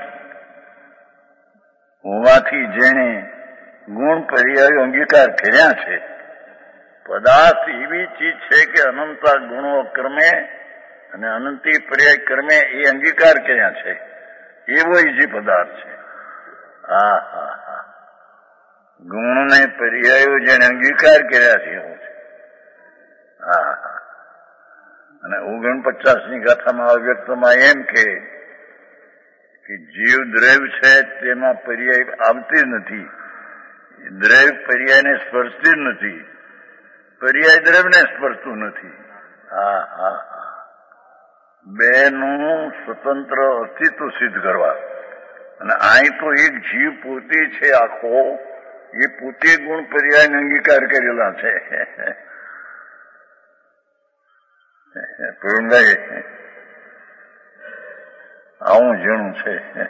હોવાથી જેને ગુણ પર્યાયો અંગીકાર કર્યા છે. પદાર્થ એવી ચીજ છે કે અનંતા ગુણો ક્રમે અને અનંતી પર્યાય ક્રમે એ અંગીકાર કર્યા છે, એવો જે પદાર્થ છે. હા હા હા ગુણને પર્યાયો જેને અંગીકાર કર્યા છે એવો છે. હા હા અને ઓગણપચાસની ગાથામાં અવ્યક્તમાં એમ કે જીવ દ્રવ્ય છે તેમાં પર્યાય આવતી જ નથી, દ્રવ્ય પર્યાયને સ્પર્શતી જ નથી, પર્યાય દ્રવ્યને સ્પર્શતું નથી. હા હા હા બેનું સ્વતંત્ર અસ્તિત્વ સિદ્ધ કરવા. અને અહીં તો એક જીવ પોતે છે આખો, એ પોતે ગુણ પર્યાયને અંગીકાર કરેલા છે. પૂર્ણભાઈ આવું જણું છે.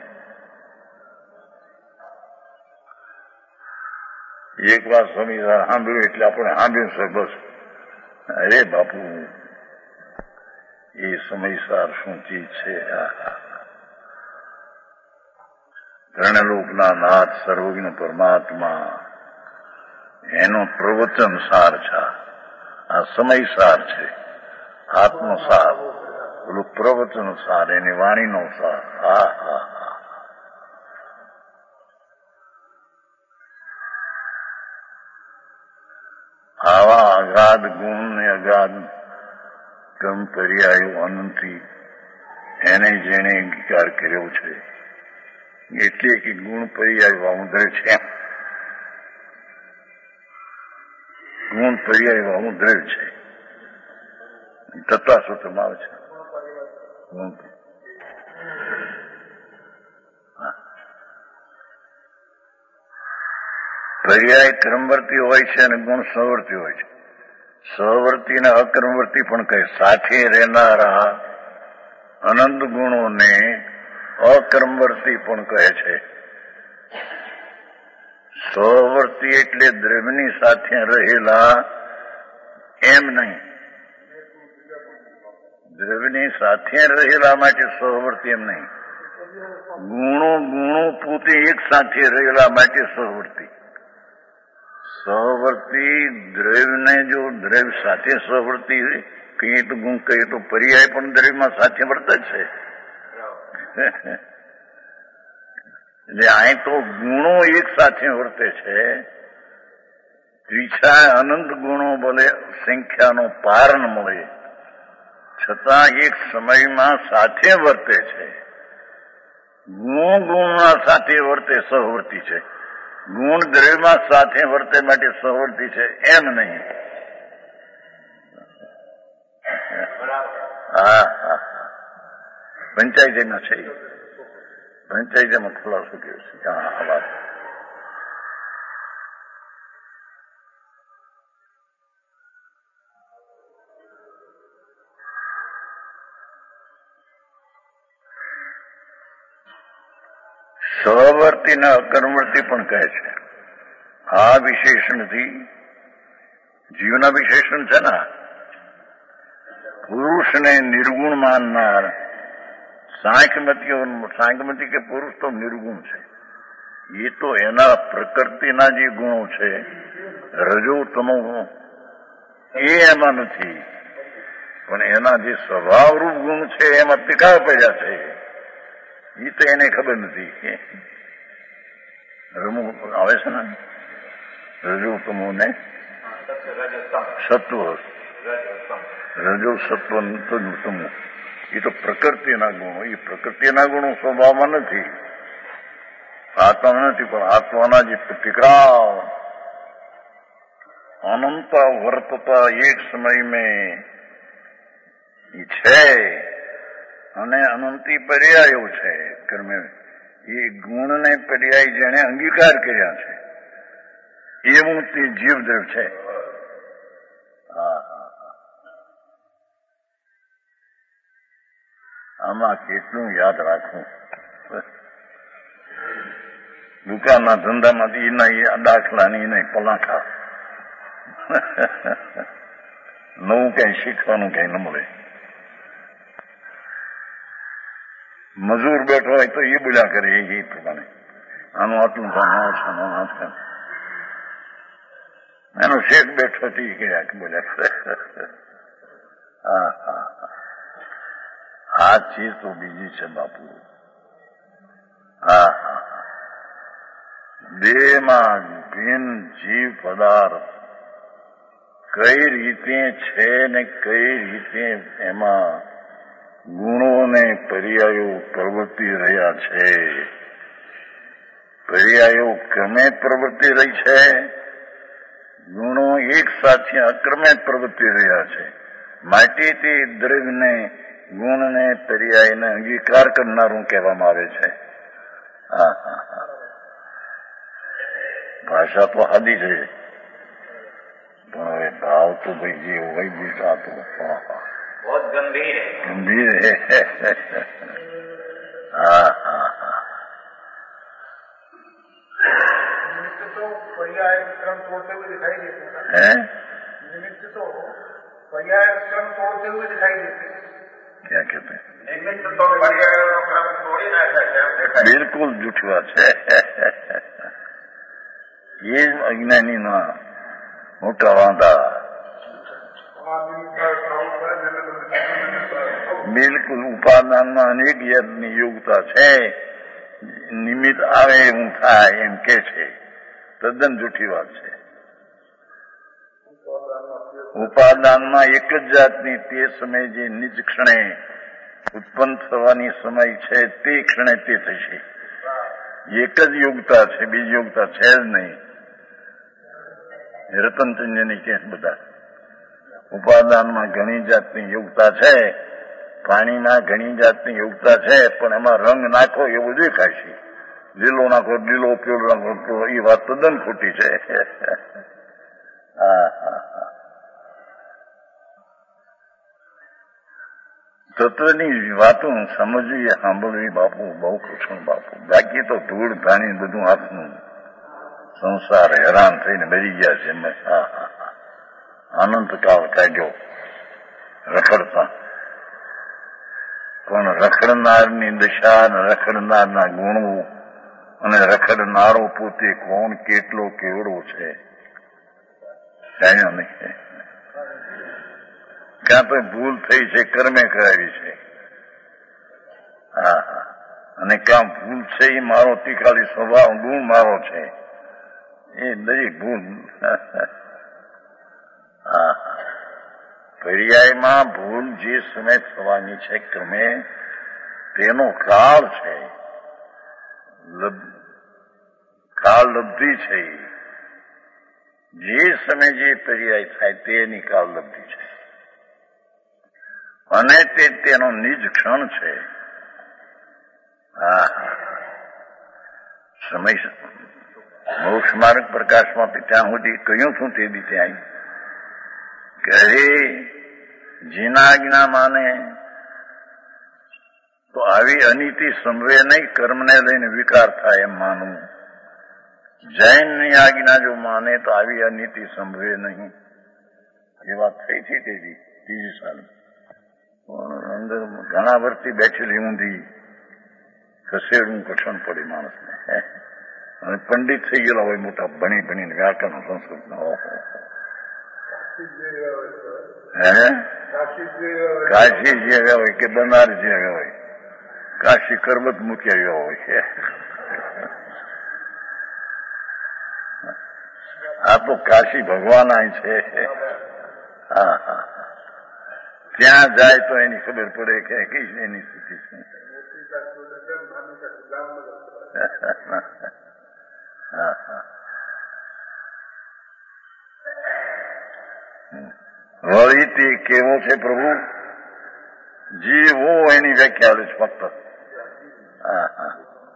એક વાર સ્વામી સાંભળ્યું એટલે આપણે સાંભળ્યું છે બસ. અરે બાપુ એ સમયસાર શું ચીજ છે. ત્રણલોકના નાથ સર્વજ્ઞ પરમાત્મા એનો પ્રવચન સાર છે, આ સમય સાર છે, આત્મનો સાર, પેલું પ્રવચન સાર, એની વાણીનો સાર. હા હા હા આવા અગાધ ગુણ ને અગાધ ક્રમ પર્યાયો અનંતી એને જેને અંગીકાર કર્યો છે, એટલે કે ગુણ પર્યાય વામુદ્રે છે. ગુણ પર્યાય વામુદ્રે છે, તત્વા સૂત્રમાં આવે છે. પર્યાય ક્રમવર્તી હોય છે અને ગુણ સહવર્તી હોય છે. સહવર્તી ને અક્રમવર્તી પણ કહે. સાથે રહેનારા અનંત ગુણોને અક્રમવર્તી પણ કહે છે. સહવર્તી એટલે દ્રવ્યની સાથે રહેલા એમ નહીં, દ્રવ્યની સાથે રહેલા માટે સહવર્તી એમ નહીં. ગુણો ગુણો પોતે એક સાથે રહેલા માટે સહવર્તી. સહવર્તી દ્રવ્યને જો દ્રવ્ય સાથે સહવર્તી કહીએ તો ગુણ કહીએ તો પર્યાય પણ દ્રવ્યમાં સાથે વર્તે છે. એટલે અહીં તો ગુણો એક સાથે વર્તે છે. ત્રીછા અનંત ગુણો ભલે સંખ્યાનો પાર ન મળે છતાં એક સમયમાં સાથે વર્તે છે. ગુણ ગુણના સાથે વર્તે સહવર્તી છે. ગુણ દ્રવ્યમાં સાથે વર્તે માટે સહવર્તી છે એમ નહીં. હા હા પંચાયતીમાં છે. પંચાયતીમાં ખુલાસો કર્યો છે. હા આ વાત સહવર્તીને અકર્મવર્તી પણ કહે છે. આ વિશેષણથી જીવના વિશેષણ છે ને. પુરુષને નિર્ગુણ માનનાર સાંખ્યમતીઓ સાંખ્યમતી કે પુરુષ તો નિર્ગુણ છે. એ તો એના પ્રકૃતિના જે ગુણો છે રજો તમો એ એમાં નથી, પણ એના જે સ્વભાવરૂપ ગુણ છે એમાં ટીકા પડ્યા છે. એ તો એને ખબર નથી. રમુ આવે છે ને રજો તમો ને સત્વ રજો સત્વ તમો એ તો પ્રકૃતિના ગુણો. એ પ્રકૃતિના ગુણો સ્વભાવમાં નથી, આત્મા નથી. પણ આત્માના જે પ્રતિક્રાવ અનંત વર્તતા એક સમય મેં છે અને અનંતી પર્યાયો છે કર્મે. એ ગુણને પર્યાય જેને અંગીકાર કર્યા છે એવું તે જીવદ્રવ છે. હા આમાં કેટલું યાદ રાખવું. દુકાનના ધંધામાંથી એના દાખલા ને એના પલાખા નવું કઈ શીખવાનું કઈ ન મળે. મજૂર બેઠો હોય તો એ બોલ્યા કરે એ પ્રમાણે આનું આટલું કામ છે આનું એનો શેઠ બેઠો તો એ કર્યા કે બોલ્યા કરે. હા હા આ ચીજ તો બીજી છે બાપુ. હા હા દેહમાં ભિન્ન જીવ પદાર્થ કઈ રીતે છે ને કઈ રીતે એમાં ગુણોને પર્યાયો પ્રવૃત્તિ રહ્યા છે. પર્યાયો ક્રમે પ્રવૃત્તિ રહી છે, ગુણો એક સાથે અક્રમે પ્રવૃત્તિ રહ્યા છે. માટે તે દ્રવ્યને ગુણને પર્યાયને અંગીકાર કરનારું કહેવામાં આવે છે. હા હા હા ભાષા તો હાદી છે પણ હવે ભાવ તો ભાઈ જે હોય બીજા તો बहुत गंभीर है. गंभीर है. हाँ हाँ हाँ निमित्त तो पर्याय क्रम तोड़ते हुए दिखाई देते हैं. है निमित्त तो पर्याय क्रम तोड़ते हुए दिखाई देते हैं. क्या कहते हैं? निमित्त तो पर्याय क्रम तोड़ी ना सकते. बिल्कुल झूठी बात है. ये अज्ञानी ना मोटा वादा બિલકુલ ઉપાદાનમાં અનેક યજ્ઞની યોગતા છે. નિમિત્ત આવે એવું થાય એમ કે છે, તદ્દન જૂઠી વાત છે. ઉપાદાનમાં એક જ જાતની તે સમય જે નિજ ક્ષણે ઉત્પન્ન થવાની સમય છે તે ક્ષણે તે થશે. એક જ યોગતા છે, બીજી યોગતા છે જ નહીં. રતનચંદ્રની કે બધા ઉપાદાનમાં ઘણી જાતની યોગતા છે, પાણીમાં ઘણી જાતની યોગતા છે, પણ એમાં રંગ નાખો એવું દેખાય છે. લીલો નાખો લીલો, પીળો નાખો એ વાત તદ્દન ખોટી છે. હા હા હા તત્વની વાતો સમજવી સાંભળવી બાપુ બહુ કઠણ બાપુ. બાકી તો ધૂળ ધાણી બધું હાથનું સંસાર હેરાન થઈને મરી ગયા છે. હા હા હા અનંતકાળ કાઢ્યો રખડતા. પણ રખડનારની દશા, રખડનારના ગુણો અને રખડનારો પોતે કોણ કેટલો કેવડો છે જાણ્યો નહીં. ક્યાં તો ભૂલ થઈ છે, કર્મે કરાવી છે. હા હા અને ક્યાં ભૂલ છે એ મારો તીખાલી સ્વભાવ ગુણ મારો છે એ દરેક ભૂલ. હા પર્યાયમાં ભૂલ જે સમય થવાની છે ક્રમે તેનો કાળ છે, કાળ લબ્ધિ છે. જે સમય જે પર્યાય થાય તેની કાળ લબ્ધિ છે અને તે તેનો નિજ ક્ષણ છે. હા સમય મોક્ષ માર્ગ પ્રકાશમાં ત્યાં સુધી કહ્યું છું તે બી ત્યાં કે હે જીના આજ્ઞા માને તો આવી અનીતિ સંભવે નહીં, કર્મને લઈને વિકાર થાય એમ માનવું. જૈનની આજ્ઞા જો માને તો આવી અનીતિ સંભવે નહીં. એ વાત થઈ હતી તેવી ત્રીજી સાલ અંદર ઘણા વર્ષથી બેઠેલી ઊંધી ખસેડવું કઠણ પડે માણસને. અને પંડિત થઈ ગયેલા હોય મોટા ભણી ભણીને વ્યાકરણ સંસ્કૃતના. ઓહો હે કાશી જે આવ્યા હોય કે બનારસ જે આવ્યા હોય, કાશી કરબત મૂકી આવ્યા હોય. આ તો કાશી ભગવાન અહીં છે. હા હા ત્યાં જાય તો એની ખબર પડે કે કઈ એની સ્થિતિ છે. હા હા વળી તે કેવો છે પ્રભુ જીવો એની વ્યાખ્યા છે ફક્ત. હા હા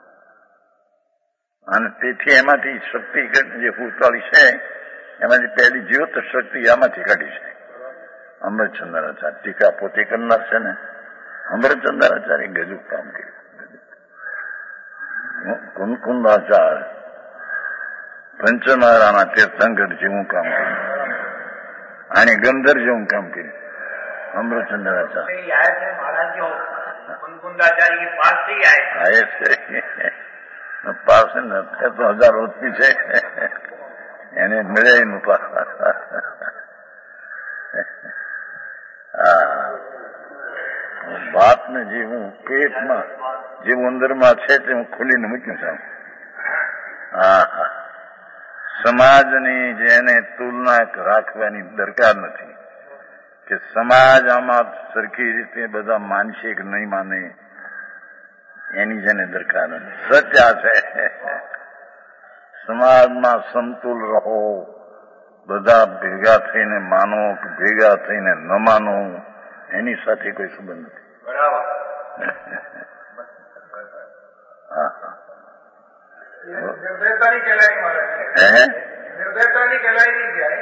અને તેથી એમાંથી શક્તિ જે ઉતાળી છે એમાંથી પહેલી જ્યોત શક્તિ આમાંથી કાઢી છે. અમૃતચંદ્રાચાર્ય ટીકા પોતે કરનાર છે ને. અમૃતચંદ્રાચાર્ય ગજું કામ કર્યું. કુનકુંદાચાર્ય પંચમહારાના તીર્થંકર જેવું કામ કર્યું અને ગંધર જેવું કામ કર્યું. અમૃતચંદ્રાચાર્ય આયે છે પાસ ને તો હજાર ઓછી છે એને મળે એનું પાસ. વાતને જે હું પેટમાં જે અંદરમાં છે તે હું ખોલીને મૂક્યું છું. હા હા સમાજની જેને તુલના રાખવાની દરકાર નથી કે સમાજ આમાં સરખી રીતે બધા માનશે કે નહીં માને એની જેને દરકાર નથી. સત્ય છે સમાજમાં સમતુલ રહો, બધા ભેગા થઈને માનો કે ભેગા થઈને ન માનો એની સાથે કોઈ સંબંધ નથી. બરાબર. હા હા નિર્દયતાની કહેલાય મારે હે નિર્દયતાની કહેલાય નહીં જાય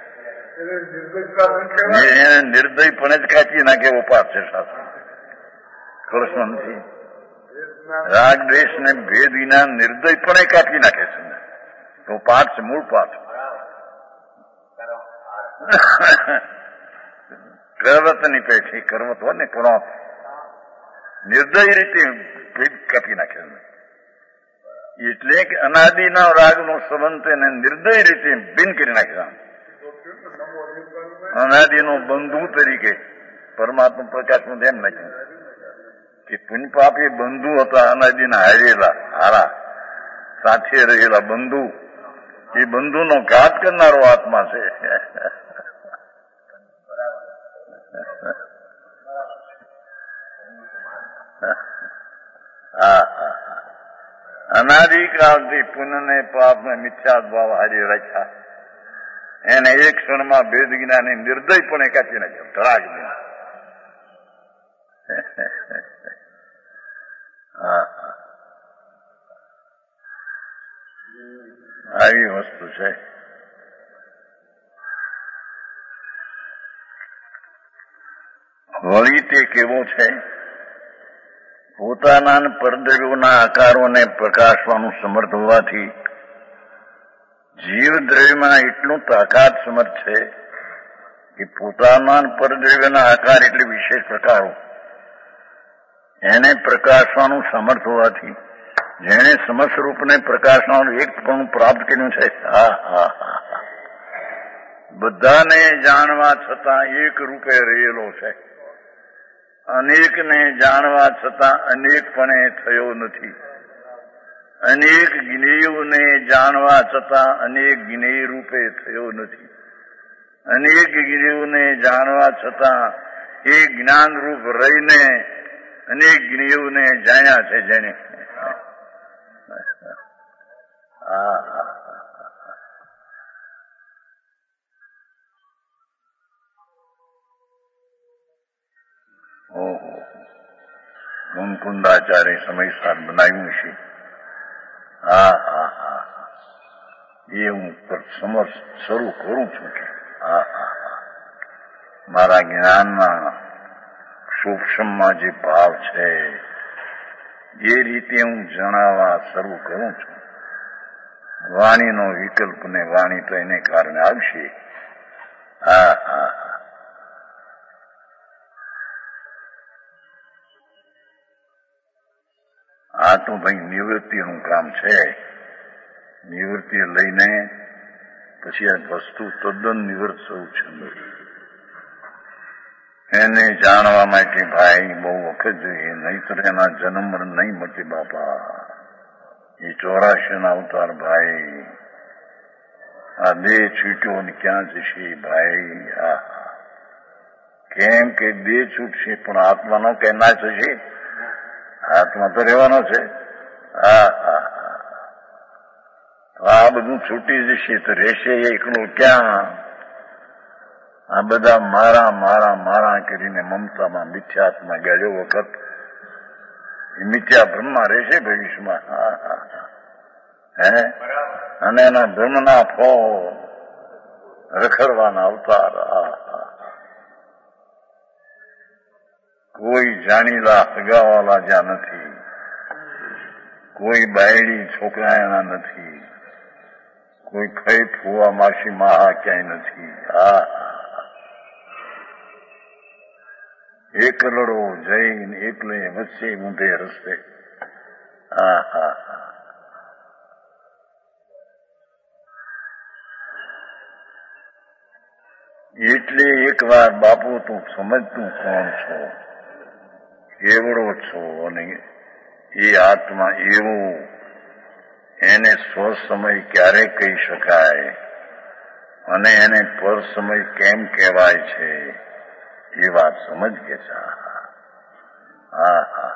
એને નિર્દયપણે જ કાચી નાખે એવો પાપ છે શાસ્ત્ર. કૃષ્ણ નથી રાગ દ્વેષ ને ભેદ વિના નિર્દયપણે કાપી નાખે છે તો પાઠ છે, મૂળ પાઠ. કરવતની પેઠી કરવત હોય ને કરોત નિર્દય રીતે ભેદ કાપી નાખે છે. એટલે કે અનાદિના રાગનો સંબંધ એને નિર્દય રીતે ભિન્ન કરી નાખે. અનાદિનો બંધુ તરીકે પરમાત્મા પ્રકાશનું એમ નાખ્યું કે પુણ્ય પાપ એ બંધુ હતા, અનાદિના હારેલા હારા સાથે રહેલા બંધુ. એ બંધુનો ઘાત કરનારો આત્મા છે. હા હા અનાદિકાળથી પુણ્યને પાપને મિથ્યા ભાવ હારી રાખ્યા. એને એક ક્ષણમાં ભેદ જ્ઞાની નિર્દયપણે કાપી નાખ્યો. ધડાક દે. હા હા આવી વસ્તુ છે. વળી તે કેવો છે પોતાના પરદ્રવ્યોના આકારોને પ્રકાશવાનું સમર્થ હોવાથી જીવ દ્રવ્યમાં એટલું તાકાત સમર્થ છે કે પોતાના પરદ્રવ્યના આકાર એટલે વિશેષ પ્રકારો એને પ્રકાશવાનું સમર્થ હોવાથી જેણે સમસ્ત રૂપને પ્રકાશવાનું એક પણ પ્રાપ્ત કર્યું છે. હા હા હા બધાને જાણવા છતાં એક રૂપે રહેલો છે. અનેકને જાણવા છતાં અનેકપણે થયો નથી. અનેક જ્ઞેયોને જાણવા છતાં અનેક જ્ઞેય રૂપે થયો નથી. અનેક જ્ઞેયોને જાણવા છતાં એ જ્ઞાન રૂપ રહીને અનેક જ્ઞેયોને જાણ્યા છે જેને. હા ઓહો મુનકુંદાચાર્ય સમય સાથ બનાવ્યું છે. હા હા હા એ હું સમર્થ શરૂ કરું છું કે હા હા હા મારા જ્ઞાનના સૂક્ષ્મમાં જે ભાવ છે એ રીતે હું જણાવવા શરૂ કરું છું. વાણીનો વિકલ્પ ને વાણી તો એને કારણે આવશે. હા હા હા આ તો ભાઈ નિવૃત્તિનું કામ છે. નિવૃત્તિ લઈને પછી આ વસ્તુ તદ્દન નિવૃત્ત થવું છે. એને જાણવા માટે ભાઈ બહુ વખત જોઈએ, નહીતર એના જન્મ નહીં મળતી બાપા. એ ચોરાશી ના અવતાર ભાઈ. આ દેહ છૂટ્યો ને ક્યાં જશે ભાઈ? આ કેમ કે દેહ છૂટશે પણ આત્માનો કે ના થશે? આત્મા તો રહેવાનો છે. હા હા આ બધું છૂટી જશે તો રહેશે એકલો ક્યાં? આ બધા મારા મારા મારા કરીને મમતામાં મિથ્યાત્મા ગયો વખત એ મિથ્યા બ્રહ્મા રહેશે ભવિષ્યમાં. હા હા હે અને એના બ્રહ્મના ફો રખડવાના અવતાર. હા હા કોઈ જાણીલા હગાવાલા જ્યાં નથી, કોઈ બાયડી છોકરા એના નથી, કોઈ ખઈ ફુવા માસી માહા ક્યાંય નથી. હા એકલડો જઈને એકલે વચ્ચે ઊંધે રસ્તે. હા હા હા એટલે એક વાર બાપુ તું સમજતું કોણ છો, કેવડો છો, અને એ આત્મા એવો એને સ્વસમય ક્યારે કહી શકાય અને એને પર સમય કેમ કહેવાય છે એ વાત સમજ કે છે. હા હા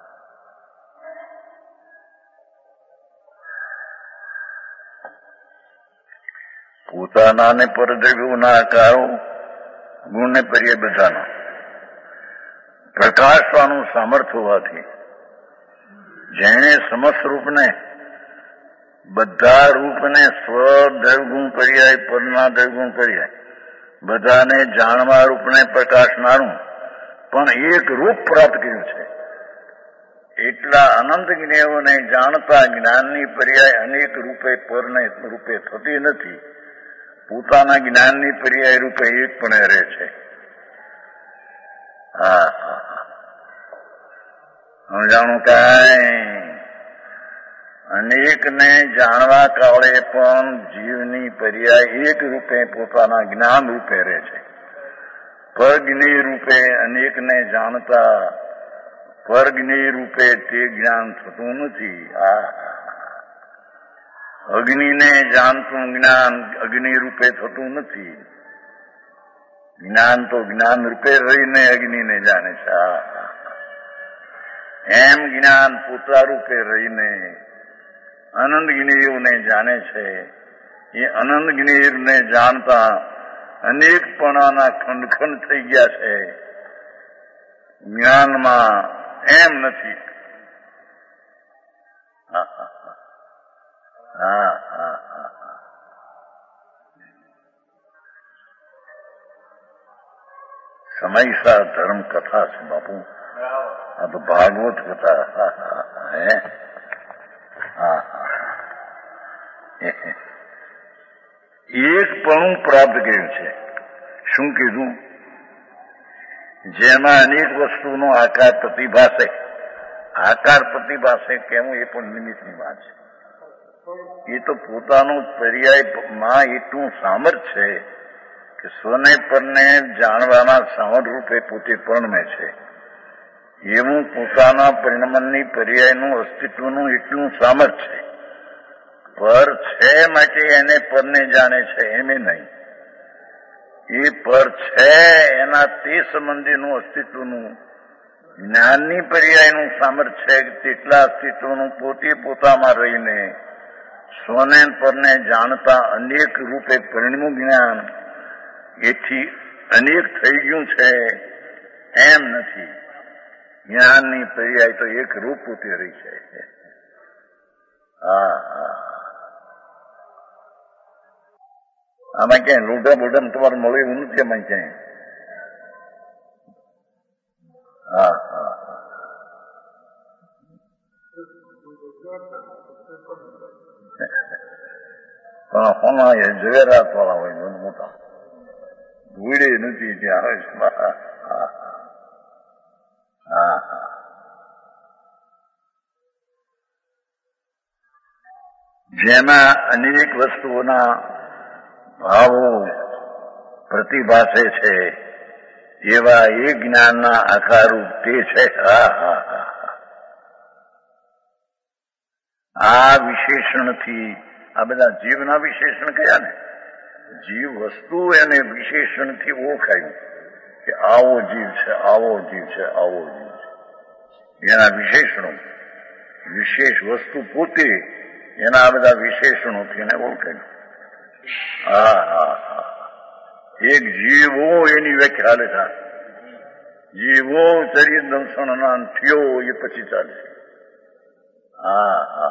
પોતાના ને પરદ્રવ્યોના આકારો ગુણ ને પર્યાય બધાનો પ્રકાશવાનું સામર્થ્ય હોવાથી જેણે સમસ્ત રૂપને બધા રૂપને સ્વ દ્રવગુણ પર્યાય પરના દ્રવગુણ પર્યાય બધાને જાણવા રૂપને પ્રકાશનારું પણ એક રૂપ પ્રાપ્ત કર્યું છે. એટલા અનંત જ્ઞેયોને જાણતા જ્ઞાનની પર્યાય અનેક રૂપે પરને રૂપે થતી નથી. પોતાના જ્ઞાનની પર્યાય રૂપે એક પણ રહે છે. હા હા સમજાણું કાંઈ? અનેકને જાણવા કાળે પણ જીવની પર્યાય એક રૂપે પોતાના જ્ઞાન રૂપે રહે છે. પરજ્ઞેય રૂપે અનેકને જાણતા પરજ્ઞેય રૂપે તે જ્ઞાન થતું નથી. આ અગ્નિને જાણતું જ્ઞાન અગ્નિ રૂપે થતું નથી. જ્ઞાન તો જ્ઞાન રૂપે રહીને અગ્નિને જાણે છે. એમ જ્ઞાન પોતા રૂપે રહીને અનંત જ્ઞેયોને જાણે છે. એ અનંત જ્ઞેયને જાણતા અનેકપણાના ખંડખંડ થઈ ગયા છે. જ્ઞાનમાં એમ નથી. હા હા હા હા સમયસર ધર્મ કથા છે બાપુ. આ તો ભાગવત કથા. હે હા હા એક પણ પ્રાપ્ત કર્યું છે. શું કીધું? જેમાં અનેક વસ્તુનો આકાર પ્રતિભાસે આકાર પ્રતિભાસે કહેવું એ પણ નિમિત્તની વાત છે. એ તો પોતાનું પર્યાયમાં એટલું સામર્થ્ય છે કે સ્વને પરને જાણવાના સામર્થ્ય રૂપે પોતે પરણમે છે. એવું પોતાના પરિણમનની પર્યાયનું અસ્તિત્વનું એટલું સામર્થ્ય છે. પર છે માટે એને પરને જાણે છે એમ નહીં. એ પર છે એના તે સંબંધીનું અસ્તિત્વનું જ્ઞાનની પર્યાયનું સામર્થ્ય છે. તેટલા અસ્તિત્વનું પોતે પોતામાં રહીને સ્વને પરને જાણતા અનેક રૂપે પરિણમું જ્ઞાન એથી અનેક થઈ ગયું છે એમ નથી. જ્ઞાનની પર્યાય તો એક રૂપ પોતે રહી છે. હા હા આમાં ક્યાંય લોઢા બોઢા તમારે મળે એવું નથી. આમાં ક્યાંય હા હા પણ હોના એ ઝવેરાત વાળા હોય મોટા ધૂળે નથી ત્યાં હોય. હા હા જેમાં અનેક વસ્તુઓના ભાવો પ્રતિભાસે છે એવા એ જ્ઞાનના આકારરૂપ તે છે. હા હા હા આ વિશેષણથી આ બધા જીવના વિશેષણ કયા ને જીવ વસ્તુ એને વિશેષણથી ઓળખાયું કે આવો જીવ છે આવો જીવ છે આવો જીવ છે. એના વિશેષણો વિશેષ વસ્તુ પોતે એના બધા વિશેષણોથી એને ઓળખાયું. હા હા હા એક જીવો એની વ્યાખ્યા હાલે થાય. જીવો ચરિત દંસણના થયો એ પછી ચાલશે. હા હા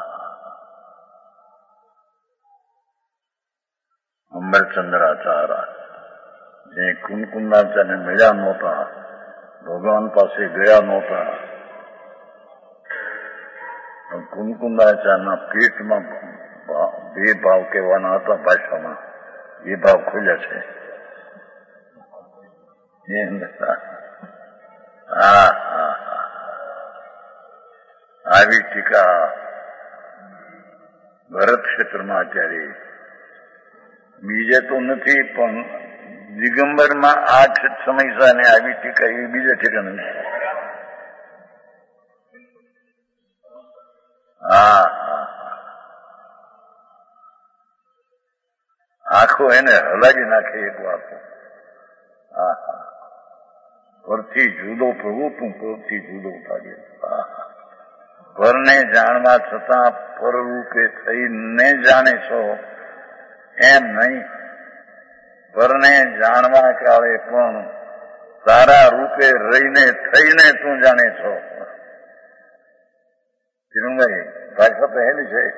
અમરચંદ્રાચાર્ય જે કુંકુંદાચાર્યને મળ્યા નહોતા, ભગવાન પાસે ગયા નહોતા, પણ કુંકુંદાચાર્યના પેટમાં બે ભાવ કહેવાના હતા ભાષામાં, એ ભાવ ખુલ્યા છે. હા હા આવી ટીકા ભરત ક્ષેત્રમાં આચાર્ય બીજે તો નથી, પણ દિગંબરમાં આઠ સમયસા ને આવી ટીકા એવી બીજે ઠેકાણે નથી. હા હા આખો એને હલાવી નાખે એક વાત. હા હા પરથી જુદો થવું તું પરથી જુદો થાય. હા હા પરને જાણવા છતાં પરરૂપે થઈને જાણે છો એમ નહીં. પરને જાણવા કાળે પણ તારા રૂપે રહીને થઈને તું જાણે છો. કિરણભાઈ ભાષા પહેલી છે.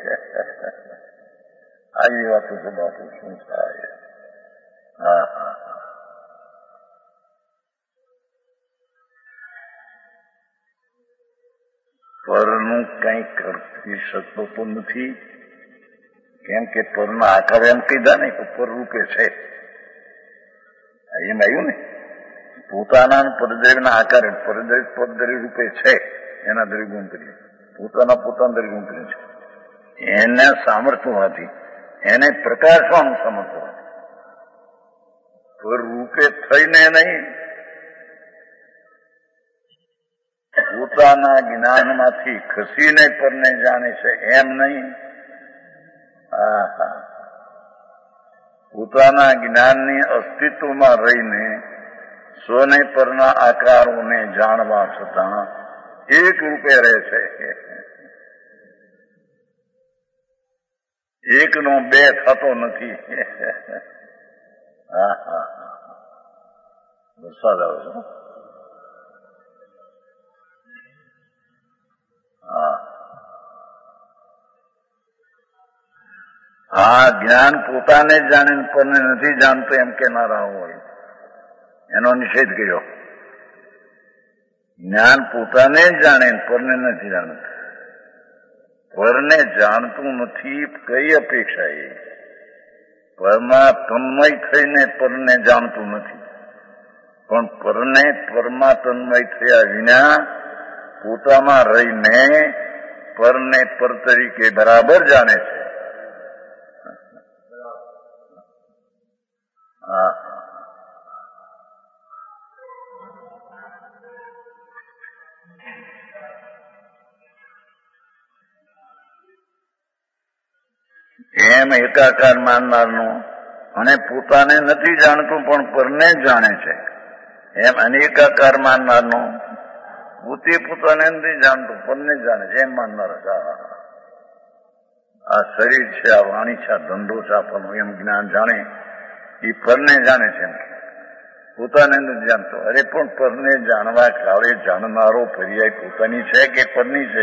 આવી વાતો છે બાપુ શું થાય. હા હા પરનું કંઈ કરી શકતો તો નથી, કેમ કે પરના આકાર એમ કીધા ને કે પર રૂપે છે. એમ આવ્યું ને પોતાના પરદ્રવ્યના આકારે પરદ્રવ્ય પરદ્રવ્ય રૂપે છે. એના દ્રવ્યગુણ કરીએ પોતાના પોતાના દ્રવ્યગુણ કરીએ છે. એને સામર્થ્ય હોવાથી એને પ્રકાશવાનું સામર્થ્ય હોવાથી પર રૂપે થઈને નહીં, પોતાના જ્ઞાનમાંથી ખસીને પરને જાણે છે એમ નહીં. હા હા પોતાના જ્ઞાનની અસ્તિત્વમાં રહીને સ્વને પરના આકારોને જાણવા છતાં એક રૂપે રહે છે. એકનો બે થતો નથી. હા હા વરસાદ આવે છે. હા હા જ્ઞાન પોતાને જ જાણે પરને નથી જાણતો એમ કેનારા હોય એનો નિષેધ કર્યો. જ્ઞાન પોતાને જ જાણે પરને નથી જાણતું. પરને જાણતું નથી કઈ અપેક્ષા એ પરમાં તન્મય થઈને પરને જાણતું નથી, પણ પરને પરમાં તન્મય થયા વિના પોતામાં રહીને પરને પર તરીકે બરાબર જાણે છે. હા એમ એકાકાર માનનારનું અને પોતાને નથી જાણતું પણ પરને જ જાણે છે, એમ અનેકાકાર માનનારનું પોતે પોતાને નથી જાણતું પરને જ જાણે છે એમ માનનાર હતા. આ શરીર છે, આ વાણી છે, આ ધંધો છે આપણનું એમ જ્ઞાન જાણે એ પરને જાણે છે, પોતાને નથી જાણતો. અરે પણ પરને જાણવા કાળે જાણનારો પર્યાય પોતાની છે કે પરની છે?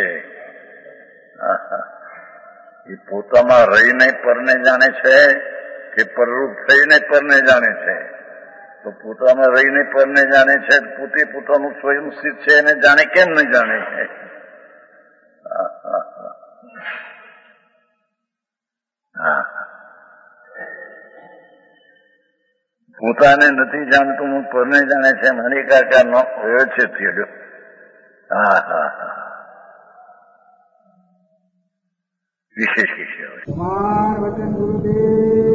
એ પોતામાં રહીને પરને જાણે છે કે પરરૂપ થઈને પરને જાણે છે? તો પોતામાં રહીને પરને જાણે છે, પોતે પોતાનું સ્વયં સ્થિત છે એને જાણે કેમ નહીં જાણે છે? હા પોતાને નથી જાણતું હું પરને જાણે છે એમ અનેકાકારનો વ્યવચ્છેદ થયેલો. હા હા હા વિશેષ વિષય વચન ગુરુદેવ